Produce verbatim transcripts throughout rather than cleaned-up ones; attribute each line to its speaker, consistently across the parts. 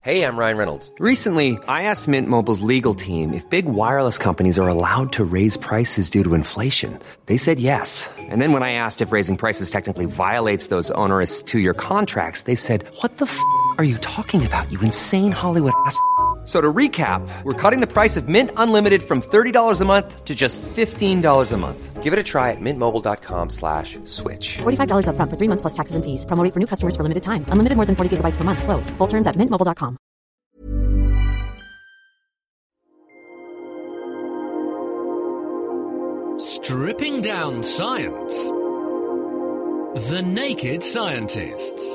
Speaker 1: Hey, I'm Ryan Reynolds.
Speaker 2: Recently, I asked Mint Mobile's legal team if big wireless companies are allowed to raise prices due to inflation. They said yes. And then when I asked if raising prices technically violates those onerous two-year contracts, they said, what the f*** are you talking about, you insane Hollywood ass f- So to recap, we're cutting the price of Mint Unlimited from thirty dollars a month to just fifteen dollars a month.
Speaker 1: Give it a try at mintmobile.com slash switch.
Speaker 3: forty-five dollars up front for three months plus taxes and fees. Promo rate for new customers for limited time. Unlimited more than forty gigabytes per month. Slows full terms at mint mobile dot com.
Speaker 4: Stripping down science. The Naked Scientists.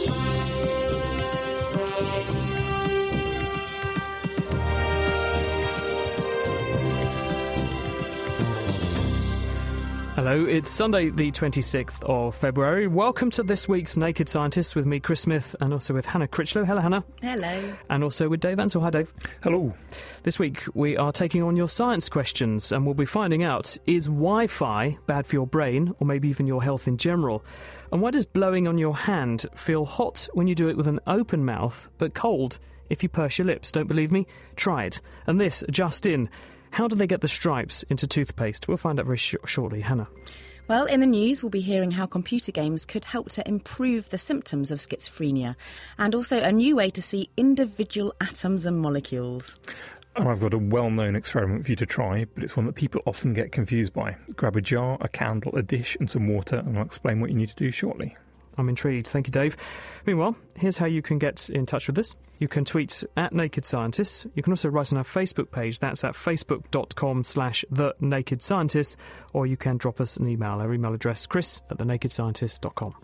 Speaker 5: Hello, it's Sunday the twenty-sixth of February. Welcome to this week's Naked Scientists with me, Chris Smith, and also with Hannah Critchlow. Hello, Hannah.
Speaker 6: Hello.
Speaker 5: And also with Dave Ansell. Hi, Dave.
Speaker 7: Hello.
Speaker 5: This week we are taking on your science questions, and we'll be finding out, is Wi-Fi bad for your brain, or maybe even your health in general? And why does blowing on your hand feel hot when you do it with an open mouth, but cold if you purse your lips? Don't believe me? Try it. And this, just in... how do they get the stripes into toothpaste? We'll find out very sh- shortly. Hannah.
Speaker 6: Well, in the news, we'll be hearing how computer games could help to improve the symptoms of schizophrenia, and also a new way to see individual atoms and molecules.
Speaker 7: And I've got a well-known experiment for you to try, but it's one that people often get confused by. Grab a jar, a candle, a dish and some water, and I'll explain what you need to do shortly.
Speaker 5: I'm intrigued. Thank you, Dave. Meanwhile, here's how you can get in touch with us. You can tweet at Naked Scientists. You can also write on our Facebook page. That's at facebook.com slash The Naked Scientists. Or you can drop us an email. Our email address, chris at the naked scientist dot com.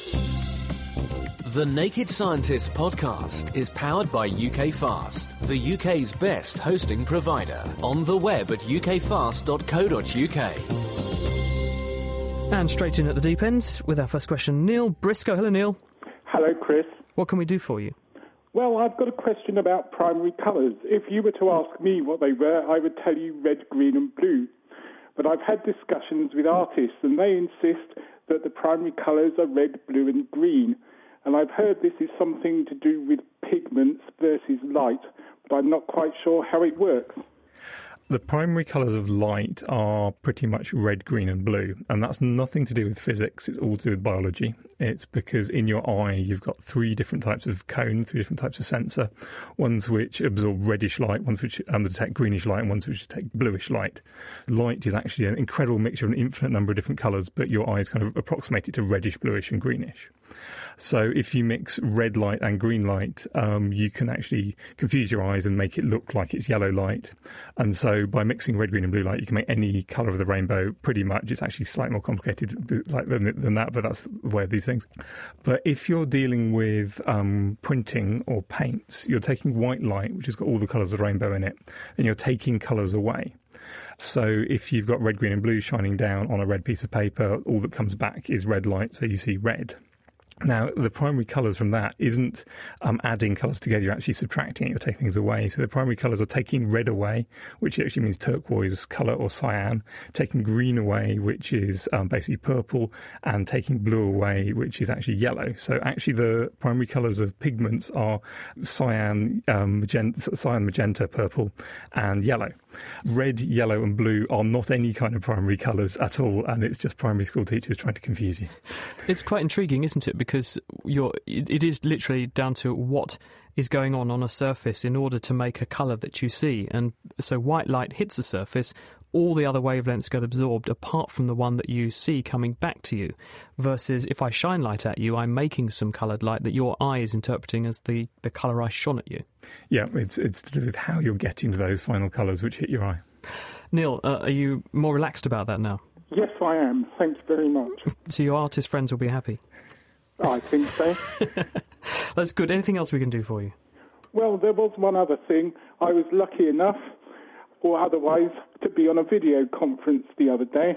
Speaker 4: The Naked Scientists podcast is powered by U K Fast, the U K's best hosting provider. On the web at u k fast dot co dot u k.
Speaker 5: And straight in at the deep end with our first question, Neil Briscoe. Hello, Neil.
Speaker 8: Hello, Chris.
Speaker 5: What can we do for you?
Speaker 8: Well, I've got a question about primary colours. If you were to ask me what they were, I would tell you red, green and blue. But I've had discussions with artists and they insist that the primary colours are red, blue and green. And I've heard this is something to do with pigments versus light, but I'm not quite sure how it works.
Speaker 7: The primary colours of light are pretty much red, green and blue, and that's nothing to do with physics, it's all to do with biology. It's because in your eye you've got three different types of cone, three different types of sensor, ones which absorb reddish light, ones which um, detect greenish light, and ones which detect bluish light. Light is actually an incredible mixture of an infinite number of different colours, but your eyes kind of approximate it to reddish, bluish and greenish. So if you mix red light and green light, um, you can actually confuse your eyes and make it look like it's yellow light. And so by mixing red, green and blue light, you can make any colour of the rainbow pretty much. It's actually slightly more complicated like than, than that, but that's the way of these things. But if you're dealing with um, printing or paints, you're taking white light, which has got all the colours of the rainbow in it, and you're taking colours away. So if you've got red, green and blue shining down on a red piece of paper, all that comes back is red light, so you see red. Now, the primary colours from that isn't um, adding colours together, you're actually subtracting it, you're taking things away. So the primary colours are taking red away, which actually means turquoise colour or cyan, taking green away, which is um, basically purple, and taking blue away, which is actually yellow. So actually the primary colours of pigments are cyan, um, magenta, cyan, magenta, purple, and yellow. Red, yellow and blue are not any kind of primary colours at all, and it's just primary school teachers trying to confuse you.
Speaker 5: It's quite intriguing, isn't it? Because you're, it is literally down to what is going on on a surface in order to make a colour that you see. And so white light hits the surface, all the other wavelengths get absorbed apart from the one that you see coming back to you. Versus if I shine light at you, I'm making some coloured light that your eye is interpreting as the, the colour I shone at you.
Speaker 7: Yeah, it's, it's to do with how you're getting to those final colours which hit your eye.
Speaker 5: Neil, uh, are you more relaxed about that now?
Speaker 8: Yes, I am. Thank you very much.
Speaker 5: So your artist friends will be happy?
Speaker 8: I think so.
Speaker 5: That's good. Anything else we can do for you?
Speaker 8: Well, there was one other thing. I was lucky enough, or otherwise, to be on a video conference the other day.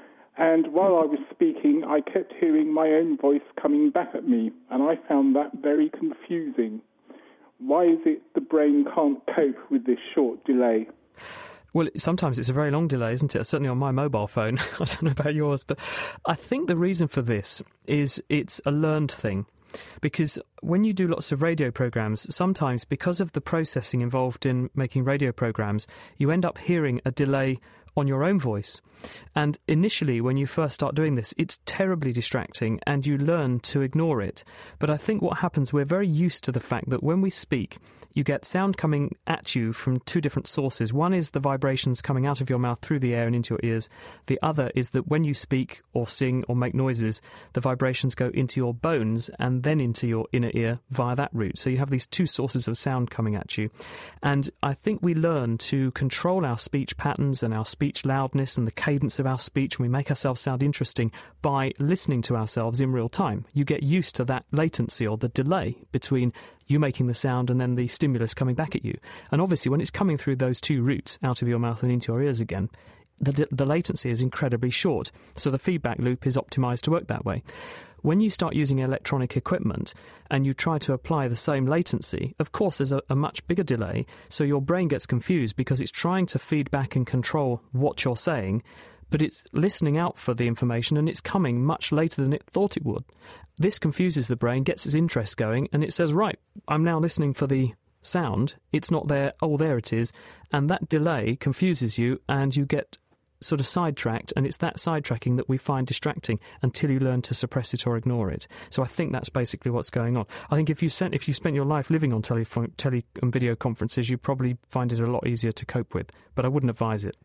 Speaker 8: And while I was speaking, I kept hearing my own voice coming back at me, and I found that very confusing. Why is it the brain can't cope with this short delay?
Speaker 5: Well, sometimes it's a very long delay, isn't it? Certainly on my mobile phone. I don't know about yours, but I think the reason for this is it's a learned thing. Because when you do lots of radio programs, sometimes because of the processing involved in making radio programs, you end up hearing a delay on your own voice. And initially, when you first start doing this, it's terribly distracting and you learn to ignore it. But I think what happens, we're very used to the fact that when we speak, you get sound coming at you from two different sources. One is the vibrations coming out of your mouth through the air and into your ears. The other is that when you speak or sing or make noises, the vibrations go into your bones and then into your inner ear via that route. So you have these two sources of sound coming at you. And I think we learn to control our speech patterns and our speech loudness and the cadence of our speech, and we make ourselves sound interesting by listening to ourselves in real time. You get used to that latency or the delay between you making the sound and then the stimulus coming back at you. And obviously when it's coming through those two routes, out of your mouth and into your ears again, the, the latency is incredibly short. So the feedback loop is optimised to work that way. When you start using electronic equipment and you try to apply the same latency, of course there's a, a much bigger delay, so your brain gets confused because it's trying to feed back and control what you're saying, but it's listening out for the information and it's coming much later than it thought it would. This confuses the brain, gets its interest going, and it says, right, I'm now listening for the sound. It's not there. Oh, there it is. And that delay confuses you and you get sort of sidetracked, and it's that sidetracking that we find distracting until you learn to suppress it or ignore it. So I think that's basically what's going on. I think if you sent, if you spent your life living on tele, tele and video conferences, you probably find it a lot easier to cope with, but I wouldn't advise it.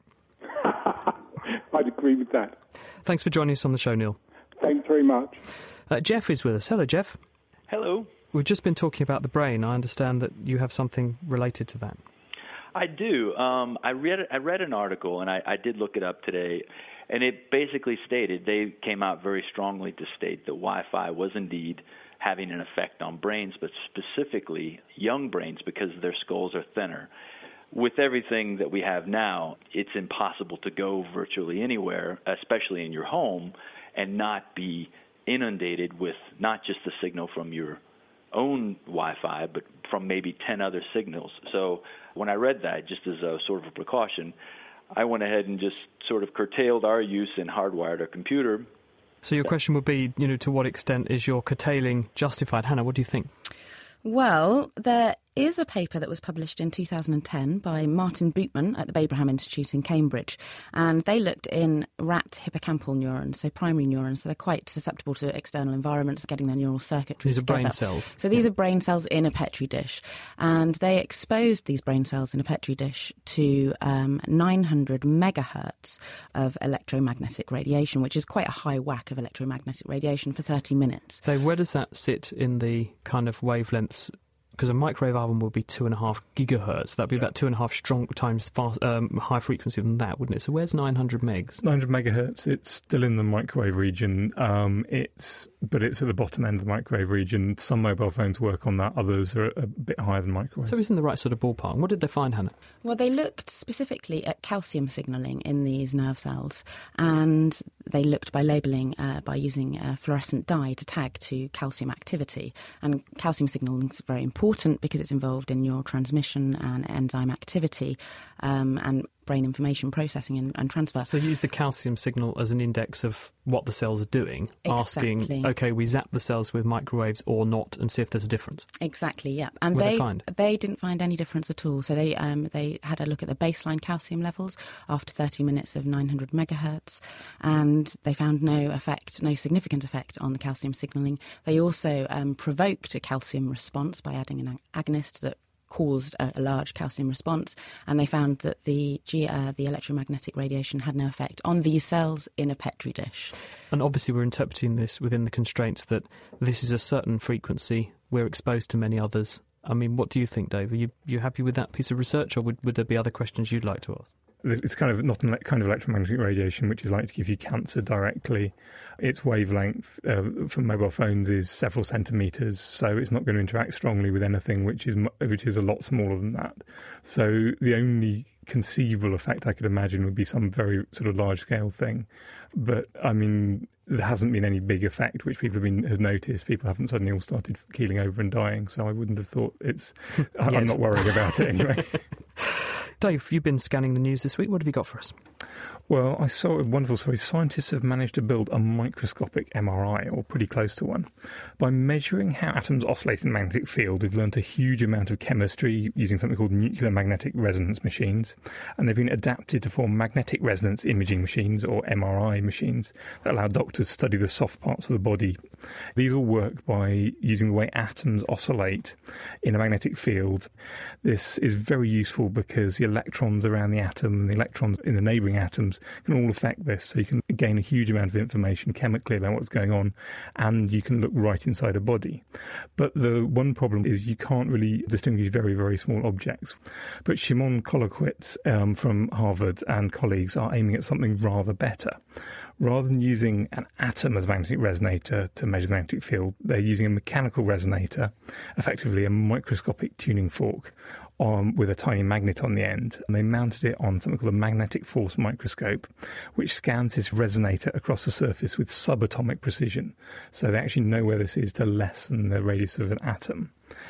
Speaker 8: I'd agree with that.
Speaker 5: Thanks for joining us on the show, Neil.
Speaker 8: Thanks very much.
Speaker 5: Uh, Jeff is with us. Hello, Jeff.
Speaker 9: Hello.
Speaker 5: We've just been talking about the brain. I understand that you have something related to that.
Speaker 9: I do. Um, I read I read an article, and I, I did look it up today, and it basically stated, they came out very strongly to state that Wi-Fi was indeed having an effect on brains, but specifically young brains because their skulls are thinner. With everything that we have now, it's impossible to go virtually anywhere, especially in your home, and not be inundated with not just the signal from your own Wi-Fi, but from maybe ten other signals. So when I read that, just as a sort of a precaution, I went ahead and just sort of curtailed our use and hardwired our computer.
Speaker 5: So your question would be, you know, to what extent is your curtailing justified? Hannah, what do you think?
Speaker 6: Well, there is a paper that was published in two thousand ten by Martin Bootman at the Babraham Institute in Cambridge, and they looked in rat hippocampal neurons, so primary neurons, so they're quite susceptible to external environments, getting their neural circuitry
Speaker 5: These are
Speaker 6: together.
Speaker 5: brain cells.
Speaker 6: So these yeah. are brain cells in a Petri dish, and they exposed these brain cells in a Petri dish to um, nine hundred megahertz of electromagnetic radiation, which is quite a high whack of electromagnetic radiation for thirty minutes.
Speaker 5: So where does that sit in the kind of wavelengths? Because a microwave album would be two and a half gigahertz. That'd be yeah. about two and a half strong times fast, um, high frequency than that, wouldn't it? So where's nine hundred megs?
Speaker 7: nine hundred megahertz. It's still in the microwave region. Um, it's but it's at the bottom end of the microwave region. Some mobile phones work on that. Others are a bit higher than microwaves.
Speaker 5: So it's in the right sort of ballpark. What did they find, Hannah?
Speaker 6: Well, they looked specifically at calcium signalling in these nerve cells, and they looked by labelling, uh, by using a fluorescent dye to tag to calcium activity. And calcium signalling is very important. important because it's involved in neurotransmission and enzyme activity um, and brain information processing and, and transfer.
Speaker 5: So they use the calcium signal as an index of what the cells are doing,
Speaker 6: exactly.
Speaker 5: asking, OK, we zap the cells with microwaves or not, and see if there's a difference.
Speaker 6: Exactly, yeah. And
Speaker 5: what
Speaker 6: they,
Speaker 5: did they find?
Speaker 6: They didn't find any difference at all. So they um, they had a look at the baseline calcium levels after thirty minutes of nine hundred megahertz, and they found no effect, no significant effect on the calcium signalling. They also um, provoked a calcium response by adding an agonist that caused a, a large calcium response, and they found that the G, uh, the electromagnetic radiation had no effect on these cells in a Petri dish.
Speaker 5: And obviously we're interpreting this within the constraints that this is a certain frequency, we're exposed to many others. I mean, what do you think, Dave? Are you, you happy with that piece of research, or would, would there be other questions you'd like to ask?
Speaker 7: It's kind of not a kind of electromagnetic radiation which is likely to give you cancer directly. Its wavelength uh, from mobile phones is several centimetres, so it's not going to interact strongly with anything which is which is a lot smaller than that. So the only conceivable effect I could imagine would be some very sort of large-scale thing. But, I mean, there hasn't been any big effect which people have been have noticed. People haven't suddenly all started keeling over and dying, so I wouldn't have thought it's... I'm not worrying about it anyway.
Speaker 5: Dave, you've been scanning the news this week. What have you got for us?
Speaker 7: Well, I saw a wonderful story. Scientists have managed to build a microscopic M R I, or pretty close to one. By measuring how atoms oscillate in the magnetic field, we've learned a huge amount of chemistry using something called nuclear magnetic resonance machines, and they've been adapted to form magnetic resonance imaging machines, or M R I machines, that allow doctors to study the soft parts of the body. These all work by using the way atoms oscillate in a magnetic field. This is very useful because the electrons around the atom and the electrons in the neighbouring atoms can all affect this, so you can gain a huge amount of information chemically about what's going on, and you can look right inside a body. But the one problem is you can't really distinguish very, very small objects. But Shimon Kolokowitz um, from Harvard and colleagues are aiming at something rather better. Rather than using an atom as a magnetic resonator to measure the magnetic field, they're using a mechanical resonator, effectively a microscopic tuning fork, on, with a tiny magnet on the end. And they mounted it on something called a magnetic force microscope, which scans this resonator across the surface with subatomic precision. So they actually know where this is to less than the radius of an atom.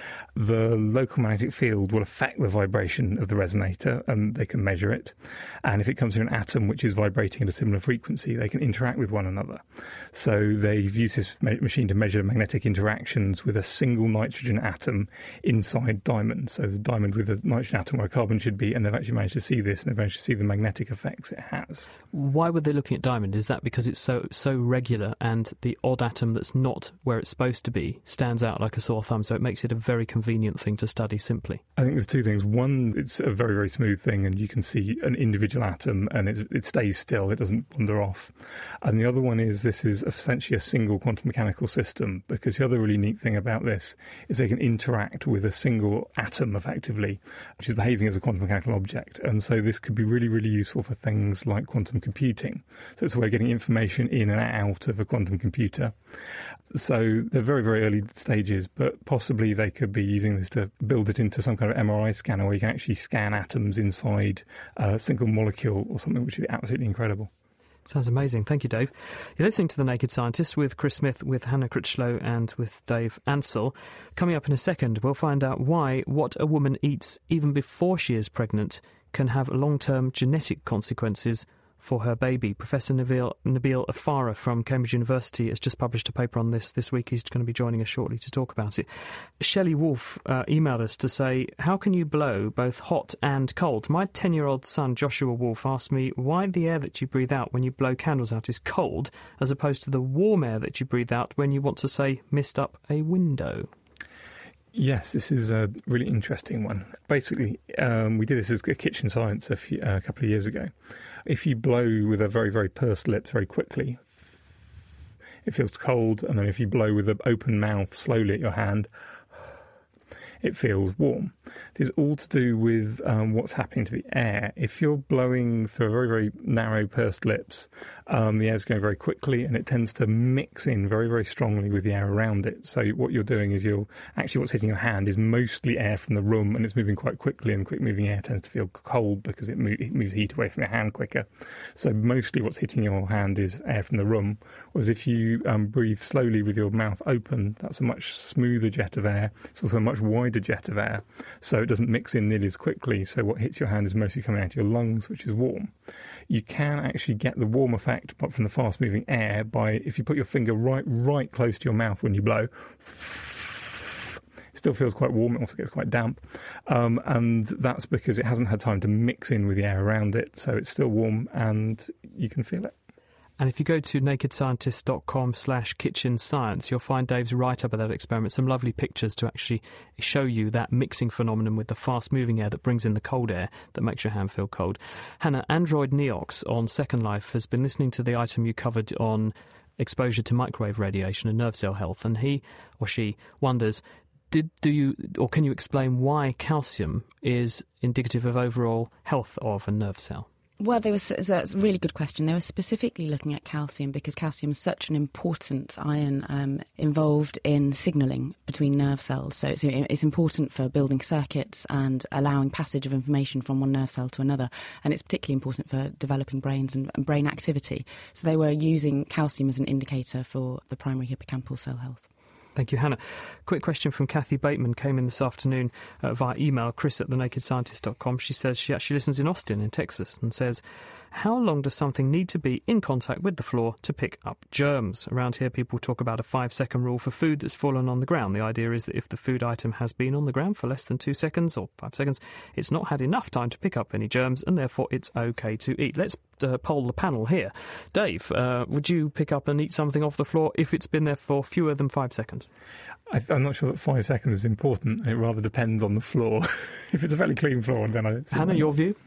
Speaker 7: The local magnetic field will affect the vibration of the resonator, and they can measure it. And if it comes to an atom which is vibrating at a similar frequency, they can interact with one another. So they've used this machine to measure magnetic interactions with a single nitrogen atom inside diamond. So there's a diamond with a nitrogen atom where a carbon should be, and they've actually managed to see this, and they've managed to see the magnetic effects it has.
Speaker 5: Why were they looking at diamond? Is that because it's so so regular, and the odd atom that's not where it's supposed to be stands out like a sore thumb, so it makes it a very convenient thing to study simply?
Speaker 7: I think there's two things. One, it's a very, very smooth thing, and you can see an individual atom, and it, it stays still, it doesn't wander off. And the other one is this is essentially a single quantum mechanical system, because the other really neat thing about this is they can interact with a single atom, effectively, which is behaving as a quantum mechanical object. And so this could be really, really useful for things like quantum computing. So it's a way of getting information in and out of a quantum computer. So they're very, very early stages, but possibly they could be using this to build it into some kind of M R I scanner where you can actually scan atoms inside a single molecule or something, which would be absolutely incredible.
Speaker 5: Sounds amazing. Thank you, Dave. You're listening to The Naked Scientist with Chris Smith, with Hannah Critchlow and with Dave Ansell. Coming up in a second, we'll find out why what a woman eats even before she is pregnant can have long-term genetic consequences for her baby. Professor Nabil, Nabil Afara from Cambridge University has just published a paper on this this week. He's going to be joining us shortly to talk about it. Shelley Wolfe uh, emailed us to say, how can you blow both hot and cold? My ten-year-old son, Joshua Wolfe, asked me why the air that you breathe out when you blow candles out is cold, as opposed to the warm air that you breathe out when you want to, say, mist up a window.
Speaker 7: Yes, this is a really interesting one. Basically, um, we did this as a kitchen science a, few, uh, a couple of years ago. If you blow with a very, very pursed lips very quickly, it feels cold, and then if you blow with an open mouth slowly at your hand, it feels warm. This is all to do with um, what's happening to the air. If you're blowing through a very, very narrow pursed lips, um, the air's going very quickly, and it tends to mix in very, very strongly with the air around it. So what you're doing is you're actually what's hitting your hand is mostly air from the room, and it's moving quite quickly, and quick-moving air tends to feel cold because it, move, it moves heat away from your hand quicker. So mostly what's hitting your hand is air from the room, whereas if you um, breathe slowly with your mouth open, that's a much smoother jet of air. It's also a much wider jet of air, so it doesn't mix in nearly as quickly. So what hits your hand is mostly coming out of your lungs, which is warm. You can actually get the warm effect from the fast-moving air by, if you put your finger right right close to your mouth when you blow, it still feels quite warm, it also gets quite damp, um, and that's because it hasn't had time to mix in with the air around it, so it's still warm and you can feel it.
Speaker 5: And if you go to nakedscientist.com slash kitchen science, you'll find Dave's write-up of that experiment, some lovely pictures to actually show you that mixing phenomenon with the fast-moving air that brings in the cold air that makes your hand feel cold. Hannah, Android Neox on Second Life has been listening to the item you covered on exposure to microwave radiation and nerve cell health, and he or she wonders, did do you or can you explain why calcium is indicative of overall health of a nerve cell?
Speaker 6: Well, there was that's a really good question. They were specifically looking at calcium because calcium is such an important ion um, involved in signalling between nerve cells. So it's, it's important for building circuits and allowing passage of information from one nerve cell to another. And it's particularly important for developing brains and, and brain activity. So they were using calcium as an indicator for the primary hippocampal cell health.
Speaker 5: Thank you, Hannah. Quick question from Kathy Bateman came in this afternoon uh, via email, chris at the naked scientist dot com. She says she actually listens in Austin in Texas and says, how long does something need to be in contact with the floor to pick up germs? Around here, people talk about a five-second rule for food that's fallen on the ground. The idea is that if the food item has been on the ground for less than two seconds or five seconds, it's not had enough time to pick up any germs, and therefore it's OK to eat. Let's uh, poll the panel here. Dave, uh, would you pick up and eat something off the floor if it's been there for fewer than five seconds?
Speaker 7: I, I'm not sure that five seconds is important. It rather depends on the floor. If it's a fairly clean floor, then I...
Speaker 5: Hannah, your view?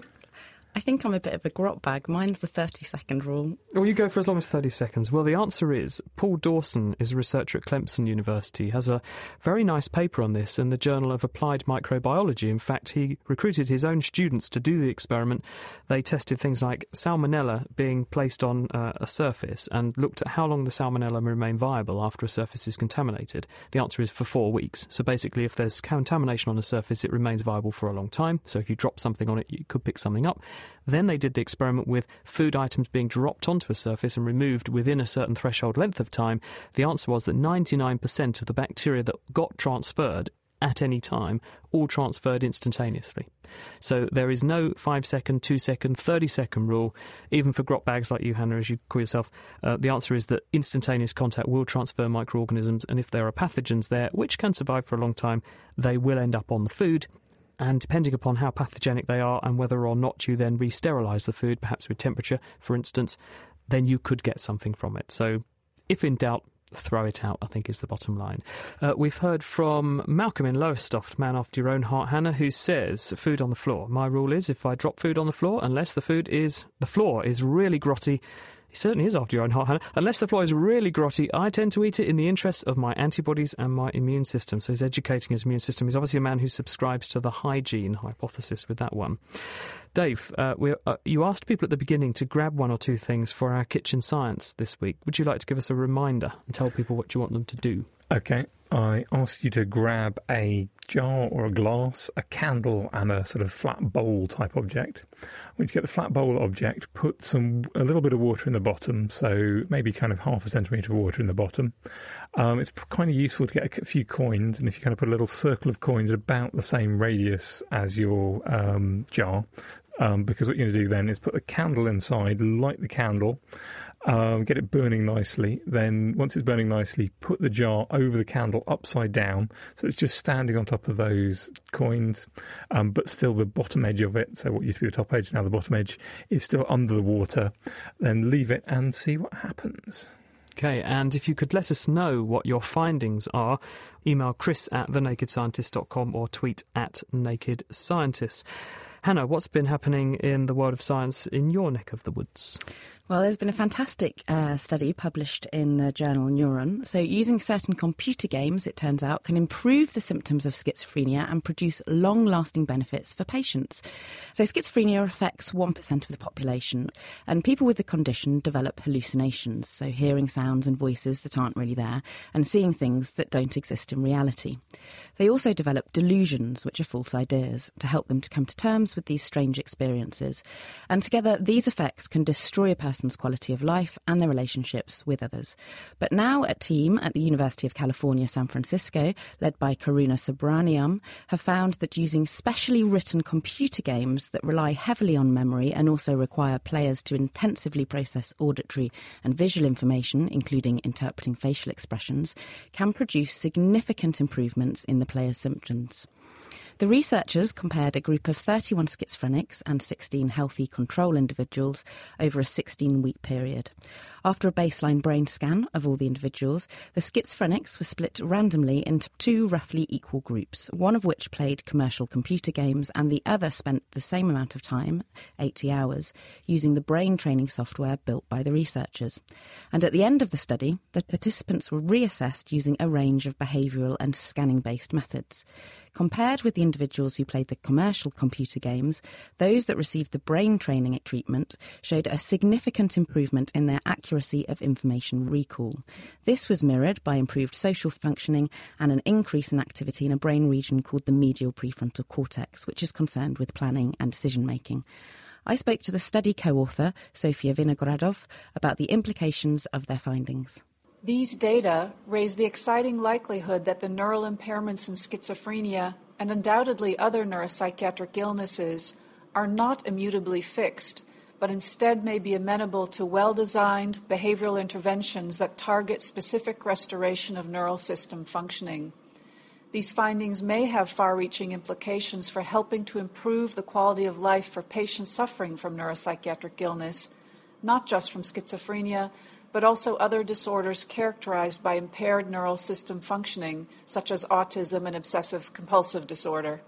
Speaker 6: I think I'm a bit of a grot bag. Mine's the thirty-second rule.
Speaker 5: Well, you go for as long as thirty seconds. Well, the answer is Paul Dawson is a researcher at Clemson University. He has a very nice paper on this in the Journal of Applied Microbiology. In fact, he recruited his own students to do the experiment. They tested things like salmonella being placed on uh, a surface and looked at how long the salmonella remain viable after a surface is contaminated. The answer is for four weeks. So basically, if there's contamination on a surface, it remains viable for a long time. So if you drop something on it, you could pick something up. Then they did the experiment with food items being dropped onto a surface and removed within a certain threshold length of time. The answer was that ninety-nine percent of the bacteria that got transferred at any time all transferred instantaneously. So there is no five-second, two-second, thirty-second rule, even for grot bags like you, Hannah, as you call yourself. Uh, the answer is that instantaneous contact will transfer microorganisms, and if there are pathogens there, which can survive for a long time, they will end up on the food. And depending upon how pathogenic they are and whether or not you then re-sterilise the food, perhaps with temperature, for instance, then you could get something from it. So if in doubt, throw it out, I think is the bottom line. Uh, we've heard from Malcolm in Lowestoft, man after your own heart, Hannah, who says, food on the floor. My rule is if I drop food on the floor, unless the food is, the floor is really grotty, he certainly is after your own heart, Hannah. Unless the floor is really grotty, I tend to eat it in the interest of my antibodies and my immune system. So he's educating his immune system. He's obviously a man who subscribes to the hygiene hypothesis with that one. Dave, uh, we, uh, you asked people at the beginning to grab one or two things for our kitchen science this week. Would you like to give us a reminder and tell people what you want them to do?
Speaker 7: OK. I asked you to grab a jar or a glass, a candle and a sort of flat bowl type object. When you get the flat bowl object, put some a little bit of water in the bottom, so maybe kind of half a centimetre of water in the bottom. Um, it's kind of useful to get a few coins, and if you kind of put a little circle of coins about the same radius as your um, jar, um, because what you're going to do then is put the candle inside, light the candle, Um, get it burning nicely. Then once it's burning nicely, put the jar over the candle upside down, so it's just standing on top of those coins, um, but still the bottom edge of it, so what used to be the top edge, now the bottom edge, is still under the water. Then leave it and see what happens.
Speaker 5: OK, and if you could let us know what your findings are, email chris at the naked scientist dot com or tweet at naked scientists. Hannah, what's been happening in the world of science in your neck of the woods?
Speaker 6: Well, there's been a fantastic uh, study published in the journal Neuron. So using certain computer games, it turns out, can improve the symptoms of schizophrenia and produce long-lasting benefits for patients. So schizophrenia affects one percent of the population, and people with the condition develop hallucinations, so hearing sounds and voices that aren't really there, and seeing things that don't exist in reality. They also develop delusions, which are false ideas, to help them to come to terms with these strange experiences. And together, these effects can destroy a person's quality of life and their relationships with others. But now a team at the University of California, San Francisco, led by Karuna Subramaniam, have found that using specially written computer games that rely heavily on memory and also require players to intensively process auditory and visual information, including interpreting facial expressions, can produce significant improvements in the player's symptoms. The researchers compared a group of thirty-one schizophrenics and sixteen healthy control individuals over a sixteen-week period. After a baseline brain scan of all the individuals, the schizophrenics were split randomly into two roughly equal groups, one of which played commercial computer games and the other spent the same amount of time, eighty hours, using the brain training software built by the researchers. And at the end of the study, the participants were reassessed using a range of behavioural and scanning-based methods. Compared with the individuals who played the commercial computer games, those that received the brain training treatment showed a significant improvement in their accuracy of information recall. This was mirrored by improved social functioning and an increase in activity in a brain region called the medial prefrontal cortex, which is concerned with planning and decision-making. I spoke to the study co-author, Sofia Vinogradov, about the implications of their findings.
Speaker 10: These data raise the exciting likelihood that the neural impairments in schizophrenia and undoubtedly other neuropsychiatric illnesses are not immutably fixed, but instead may be amenable to well-designed behavioral interventions that target specific restoration of neural system functioning. These findings may have far-reaching implications for helping to improve the quality of life for patients suffering from neuropsychiatric illness, not just from schizophrenia, but also other disorders characterized by impaired neural system functioning, such as autism and obsessive-compulsive disorder.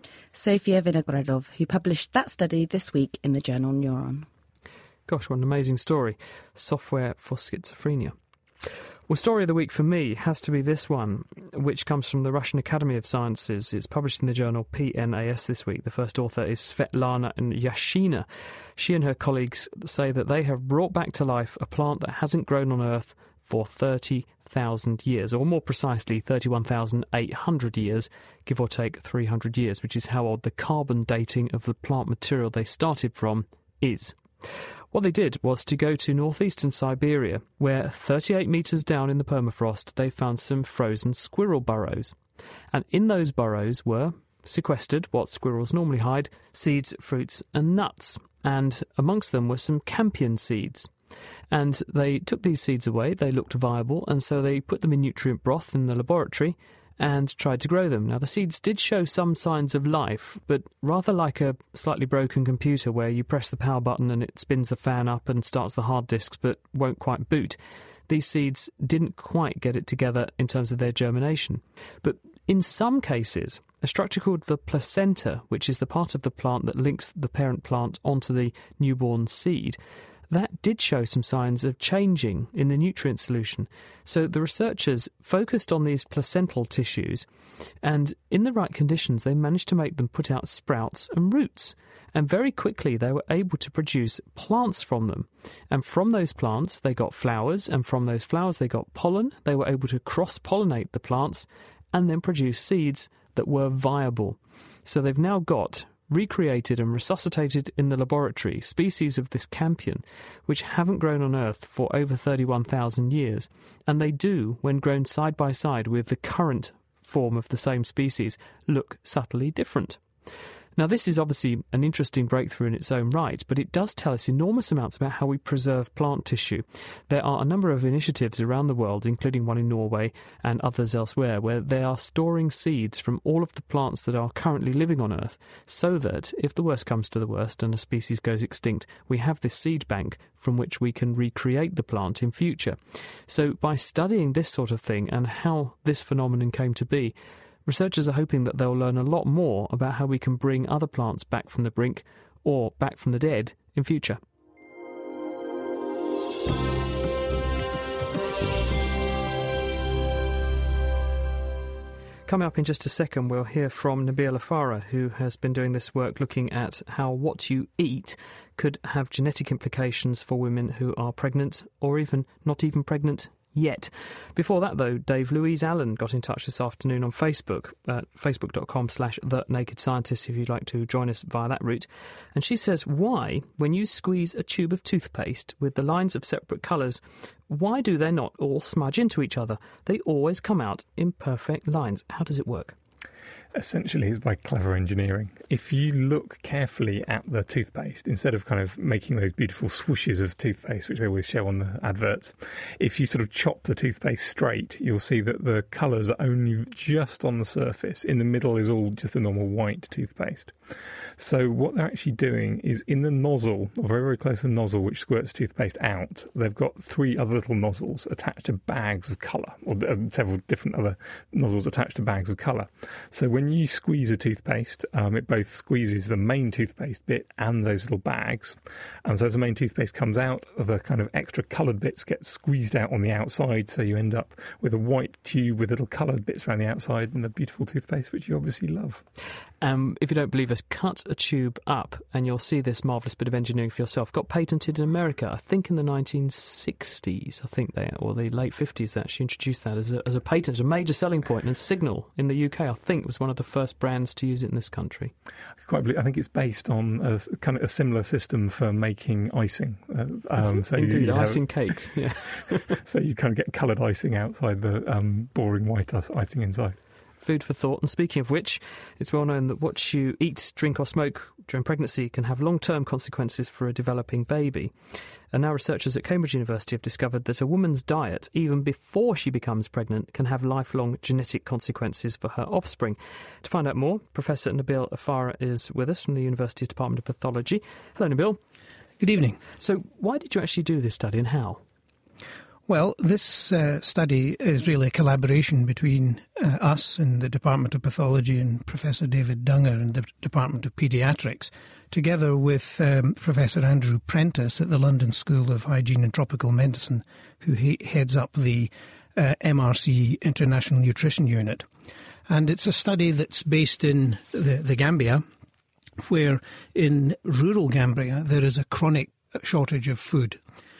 Speaker 6: Sofia Vinogradov, who published that study this week in the journal Neuron.
Speaker 5: Gosh, what an amazing story. Software for schizophrenia. Well, story of the week for me has to be this one, which comes from the Russian Academy of Sciences. It's published in the journal P N A S this week. The first author is Svetlana Yashina. She and her colleagues say that they have brought back to life a plant that hasn't grown on Earth for thirty thousand years, or more precisely thirty-one thousand eight hundred years, give or take three hundred years, which is how old the carbon dating of the plant material they started from is. What they did was to go to northeastern Siberia, where thirty-eight metres down in the permafrost they found some frozen squirrel burrows. And in those burrows were sequestered, what squirrels normally hide, seeds, fruits and nuts. And amongst them were some campion seeds. And they took these seeds away, they looked viable, and so they put them in nutrient broth in the laboratory and tried to grow them. Now, the seeds did show some signs of life, but rather like a slightly broken computer where you press the power button and it spins the fan up and starts the hard disks but won't quite boot. These seeds didn't quite get it together in terms of their germination. But in some cases, a structure called the placenta, which is the part of the plant that links the parent plant onto the newborn seed, that did show some signs of changing in the nutrient solution. So the researchers focused on these placental tissues, and in the right conditions they managed to make them put out sprouts and roots. And very quickly they were able to produce plants from them. And from those plants they got flowers, and from those flowers they got pollen. They were able to cross-pollinate the plants and then produce seeds that were viable. So they've now got recreated and resuscitated in the laboratory species of this campion which haven't grown on Earth for over thirty-one thousand years, and they do, when grown side by side with the current form of the same species, look subtly different. Now, this is obviously an interesting breakthrough in its own right, but it does tell us enormous amounts about how we preserve plant tissue. There are a number of initiatives around the world, including one in Norway and others elsewhere, where they are storing seeds from all of the plants that are currently living on Earth, so that if the worst comes to the worst and a species goes extinct, we have this seed bank from which we can recreate the plant in future. So by studying this sort of thing and how this phenomenon came to be, researchers are hoping that they'll learn a lot more about how we can bring other plants back from the brink or back from the dead in future. Coming up in just a second, we'll hear from Nabila Farah, who has been doing this work looking at how what you eat could have genetic implications for women who are pregnant or even not even pregnant yet. Before that, though, Dave, Louise Allen got in touch this afternoon on Facebook, at facebook.com slash The Naked Scientist, if you'd like to join us via that route. And she says, why, when you squeeze a tube of toothpaste with the lines of separate colours, why do they not all smudge into each other? They always come out in perfect lines. How does it work?
Speaker 7: Essentially, it's by clever engineering. If you look carefully at the toothpaste, instead of kind of making those beautiful swooshes of toothpaste, which they always show on the adverts, if you sort of chop the toothpaste straight, you'll see that the colours are only just on the surface. In the middle is all just a normal white toothpaste. So what they're actually doing is in the nozzle, or very, very close to the nozzle which squirts toothpaste out, they've got three other little nozzles attached to bags of colour, or uh, several different other nozzles attached to bags of colour. So when you squeeze a toothpaste, um, it both squeezes the main toothpaste bit and those little bags. And so as the main toothpaste comes out, the kind of extra coloured bits get squeezed out on the outside, so you end up with a white tube with little coloured bits around the outside and a beautiful toothpaste, which you obviously love.
Speaker 5: Um, if you don't believe us, cut a tube up and you'll see this marvellous bit of engineering for yourself. Got patented in America, I think in the nineteen sixties, I think they, or the late fifties, they actually introduced that as a, as a patent, a major selling point. And Signal in the U K, I think, was one of the first brands to use it in this country.
Speaker 7: Quite believe, I think it's based on a kind of a similar system for making icing. Uh, um, so
Speaker 5: Indeed,
Speaker 7: you, you
Speaker 5: icing
Speaker 7: have,
Speaker 5: cakes. Yeah.
Speaker 7: So you kind of get coloured icing outside the um, boring white icing inside.
Speaker 5: Food for thought. And speaking of which, it's well known that what you eat, drink or smoke during pregnancy can have long-term consequences for a developing baby. And now researchers at Cambridge University have discovered that a woman's diet, even before she becomes pregnant, can have lifelong genetic consequences for her offspring. To find out more, Professor Nabil Afara is with us from the University's Department of Pathology. Hello, Nabil.
Speaker 11: Good evening.
Speaker 5: So why did you actually do this study and how?
Speaker 11: Well, this uh, study is really a collaboration between uh, us and the Department of Pathology and Professor David Dunger and the Department of Paediatrics, together with um, Professor Andrew Prentice at the London School of Hygiene and Tropical Medicine, who he- heads up the uh, M R C International Nutrition Unit. And it's a study that's based in the, the Gambia, where in rural Gambia there is a chronic shortage of food.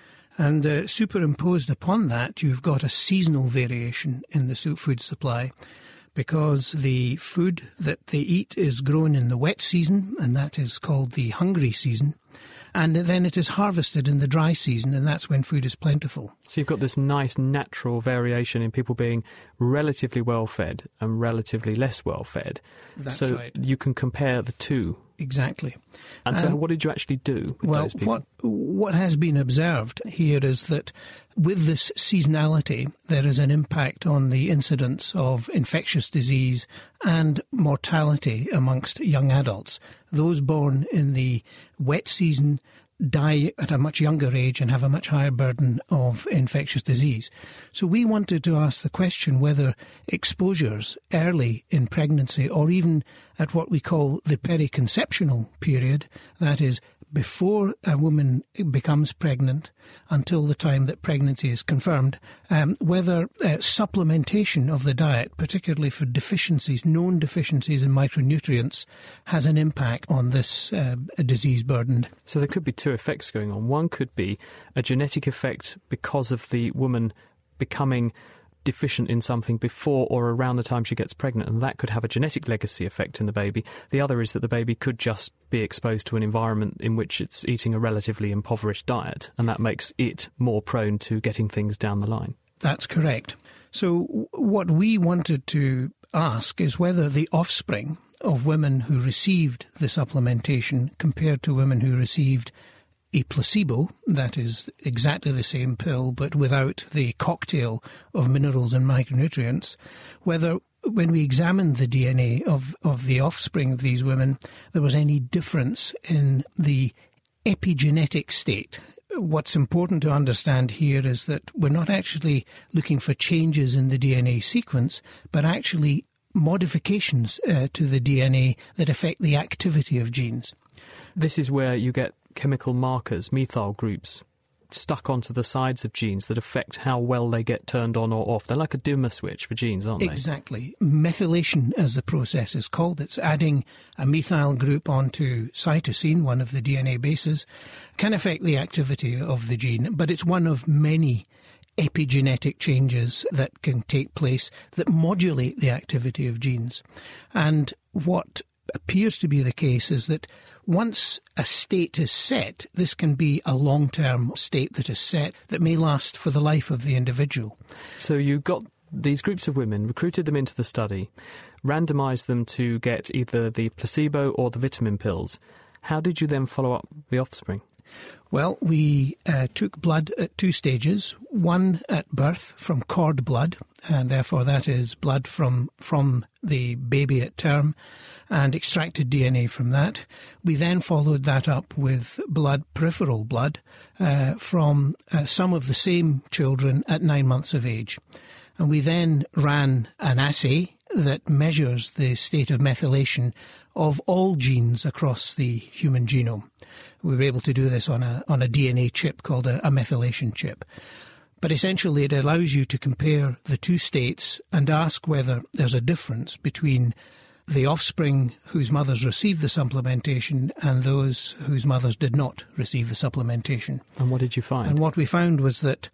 Speaker 11: And uh, superimposed upon that, you've got a seasonal variation in the food supply, because the food that they eat is grown in the wet season, and that is called the hungry season. And then it is harvested in the dry season, and that's when food is plentiful.
Speaker 5: So you've got this nice natural variation in people being relatively well-fed and relatively less well-fed.
Speaker 11: That's
Speaker 5: so
Speaker 11: right.
Speaker 5: you can compare the two.
Speaker 11: Exactly.
Speaker 5: And so
Speaker 11: Um,
Speaker 5: what did you actually do with
Speaker 11: well,
Speaker 5: those people?
Speaker 11: what what has been observed here is that with this seasonality, there is an impact on the incidence of infectious disease and mortality amongst young adults. Those born in the wet season die at a much younger age and have a much higher burden of infectious disease. So we wanted to ask the question whether exposures early in pregnancy, or even at what we call the periconceptional period, that is before a woman becomes pregnant until the time that pregnancy is confirmed, um, whether uh, supplementation of the diet, particularly for deficiencies, known deficiencies in micronutrients, has an impact on this uh, disease burden.
Speaker 5: So there could be two effects going on. One could be a genetic effect because of the woman becoming deficient in something before or around the time she gets pregnant, and that could have a genetic legacy effect in the baby. The other is that the baby could just be exposed to an environment in which it's eating a relatively impoverished diet, and that makes it more prone to getting things down the line.
Speaker 11: That's correct. So w- what we wanted to ask is whether the offspring of women who received the supplementation compared to women who received a placebo, that is exactly the same pill but without the cocktail of minerals and micronutrients, whether when we examined the D N A of, of the offspring of these women, there was any difference in the epigenetic state. What's important to understand here is that we're not actually looking for changes in the D N A sequence, but actually modifications uh, to the D N A that affect the activity of genes.
Speaker 5: This is where you get chemical markers, methyl groups, stuck onto the sides of genes that affect how well they get turned on or off. They're like a dimmer switch for genes, aren't they?
Speaker 11: Exactly. Methylation, as the process is called, it's adding a methyl group onto cytosine, one of the D N A bases, can affect the activity of the gene, but it's one of many epigenetic changes that can take place that modulate the activity of genes. And what appears to be the case is that once a state is set, this can be a long-term state that is set that may last for the life of the individual.
Speaker 5: So you got these groups of women, recruited them into the study, randomised them to get either the placebo or the vitamin pills. How did you then follow up the offspring?
Speaker 11: Well, we uh, took blood at two stages, one at birth from cord blood, and therefore that is blood from, from the baby at term, and extracted D N A from that. We then followed that up with blood, peripheral blood, uh, from uh, some of the same children at nine months of age. And we then ran an assay that measures the state of methylation of all genes across the human genome. We were able to do this on a on a D N A chip called a, a methylation chip. But essentially it allows you to compare the two states and ask whether there's a difference between the offspring whose mothers received the supplementation and those whose mothers did not receive the supplementation.
Speaker 5: And what did you find?
Speaker 11: And what we found was that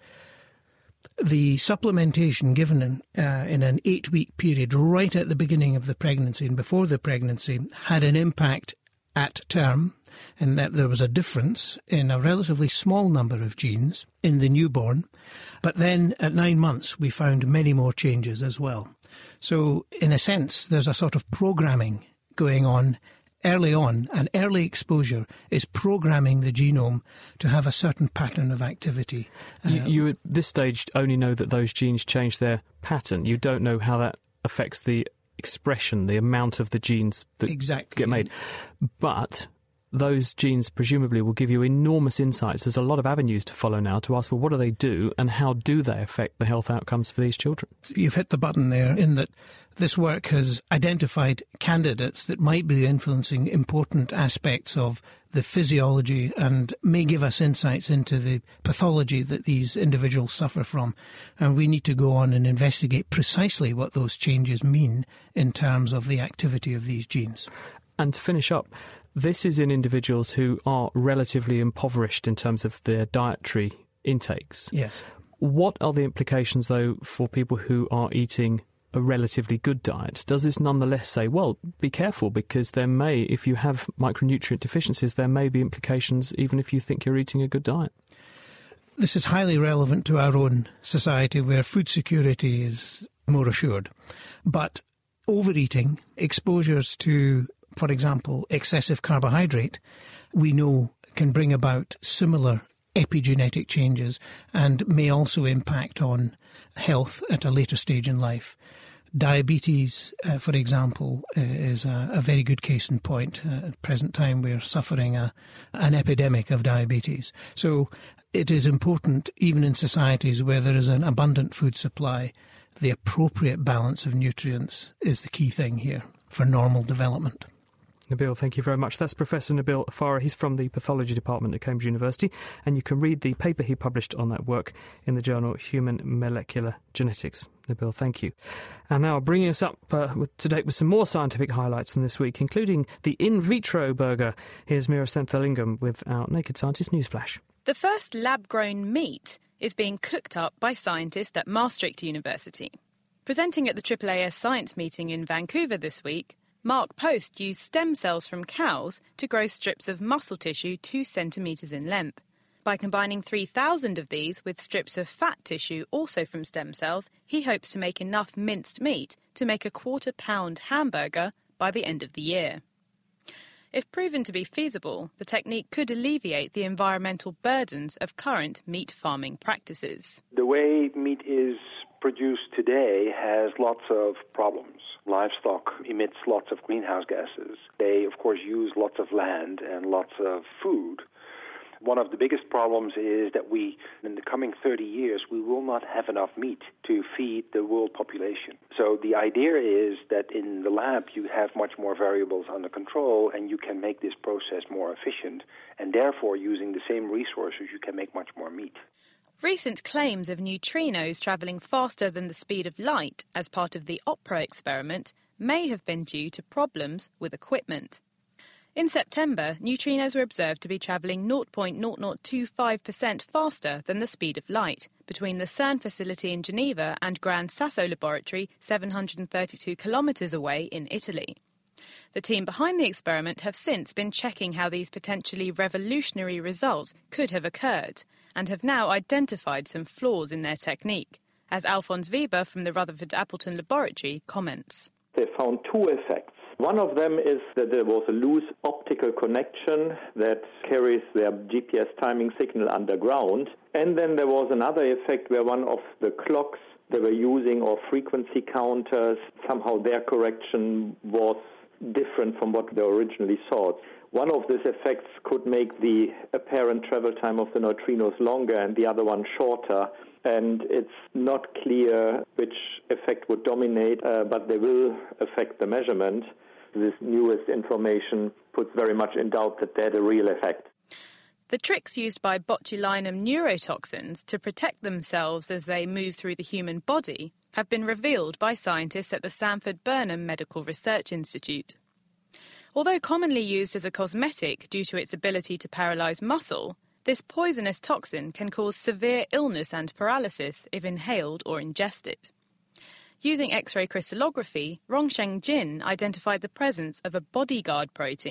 Speaker 11: the supplementation given in, uh, in an eight-week period right at the beginning of the pregnancy and before the pregnancy had an impact at term in that there was a difference in a relatively small number of genes in the newborn, but then at nine months we found many more changes as well. So in a sense, there's a sort of programming going on early on, and early exposure is programming the genome to have a certain pattern of activity.
Speaker 5: You,
Speaker 11: Uh,
Speaker 5: you at this stage only know that those genes change their pattern. You don't know how that affects the expression, the amount of the genes that
Speaker 11: exactly.
Speaker 5: get made. But those genes presumably will give you enormous insights. There's a lot of avenues to follow now to ask, well, what do they do and how do they affect the health outcomes for these children?
Speaker 11: You've hit the button there in that this work has identified candidates that might be influencing important aspects of the physiology and may give us insights into the pathology that these individuals suffer from. And we need to go on and investigate precisely what those changes mean in terms of the activity of these genes.
Speaker 5: And to finish up, this is in individuals who are relatively impoverished in terms of their dietary intakes.
Speaker 11: Yes.
Speaker 5: What are the implications, though, for people who are eating a relatively good diet? Does this nonetheless say, well, be careful, because there may, if you have micronutrient deficiencies, there may be implications even if you think you're eating a good diet?
Speaker 11: This is highly relevant to our own society where food security is more assured. But overeating, exposures to, for example, excessive carbohydrate, we know can bring about similar epigenetic changes and may also impact on health at a later stage in life. Diabetes, uh, for example, uh, is a, a very good case in point. Uh, at present time, we're suffering a, an epidemic of diabetes. So it is important, even in societies where there is an abundant food supply, the appropriate balance of nutrients is the key thing here for normal development.
Speaker 5: Nabil, thank you very much. That's Professor Nabil Farah. He's from the Pathology Department at Cambridge University, and you can read the paper he published on that work in the journal Human Molecular Genetics. Nabil, thank you. And now bringing us up uh, with, to date with some more scientific highlights from this week, including the in vitro burger. Here's Meera Senthilingam with our Naked Scientist Newsflash.
Speaker 12: The first lab-grown meat is being cooked up by scientists at Maastricht University. Presenting at the A A A S Science Meeting in Vancouver this week, Mark Post used stem cells from cows to grow strips of muscle tissue two centimetres in length. By combining three thousand of these with strips of fat tissue also from stem cells, he hopes to make enough minced meat to make a quarter-pound hamburger by the end of the year. If proven to be feasible, the technique could alleviate the environmental burdens of current meat farming practices.
Speaker 13: The way meat is produced today has lots of problems. Livestock emits lots of greenhouse gases. They, of course, use lots of land and lots of food. One of the biggest problems is that we, in the coming thirty years, we will not have enough meat to feed the world population. So the idea is that in the lab you have much more variables under control and you can make this process more efficient, and therefore using the same resources you can make much more meat.
Speaker 12: Recent claims of neutrinos travelling faster than the speed of light as part of the OPERA experiment may have been due to problems with equipment. In September, neutrinos were observed to be travelling zero point zero zero two five percent faster than the speed of light between the CERN facility in Geneva and Gran Sasso Laboratory seven hundred thirty-two kilometres away in Italy. The team behind the experiment have since been checking how these potentially revolutionary results could have occurred and have now identified some flaws in their technique, as Alphonse Weber from the Rutherford Appleton Laboratory comments.
Speaker 14: They found two effects. One of them is that there was a loose optical connection that carries their G P S timing signal underground. And then there was another effect where one of the clocks they were using, or frequency counters, somehow their correction was different from what they originally thought. One of these effects could make the apparent travel time of the neutrinos longer and the other one shorter. And it's not clear which effect would dominate, uh, but they will affect the measurement. This newest information puts very much in doubt that they had a real effect.
Speaker 12: The tricks used by botulinum neurotoxins to protect themselves as they move through the human body have been revealed by scientists at the Sanford Burnham Medical Research Institute. Although commonly used as a cosmetic due to its ability to paralyze muscle, this poisonous toxin can cause severe illness and paralysis if inhaled or ingested. Using X-ray crystallography, Rongsheng Jin identified the presence of a bodyguard protein,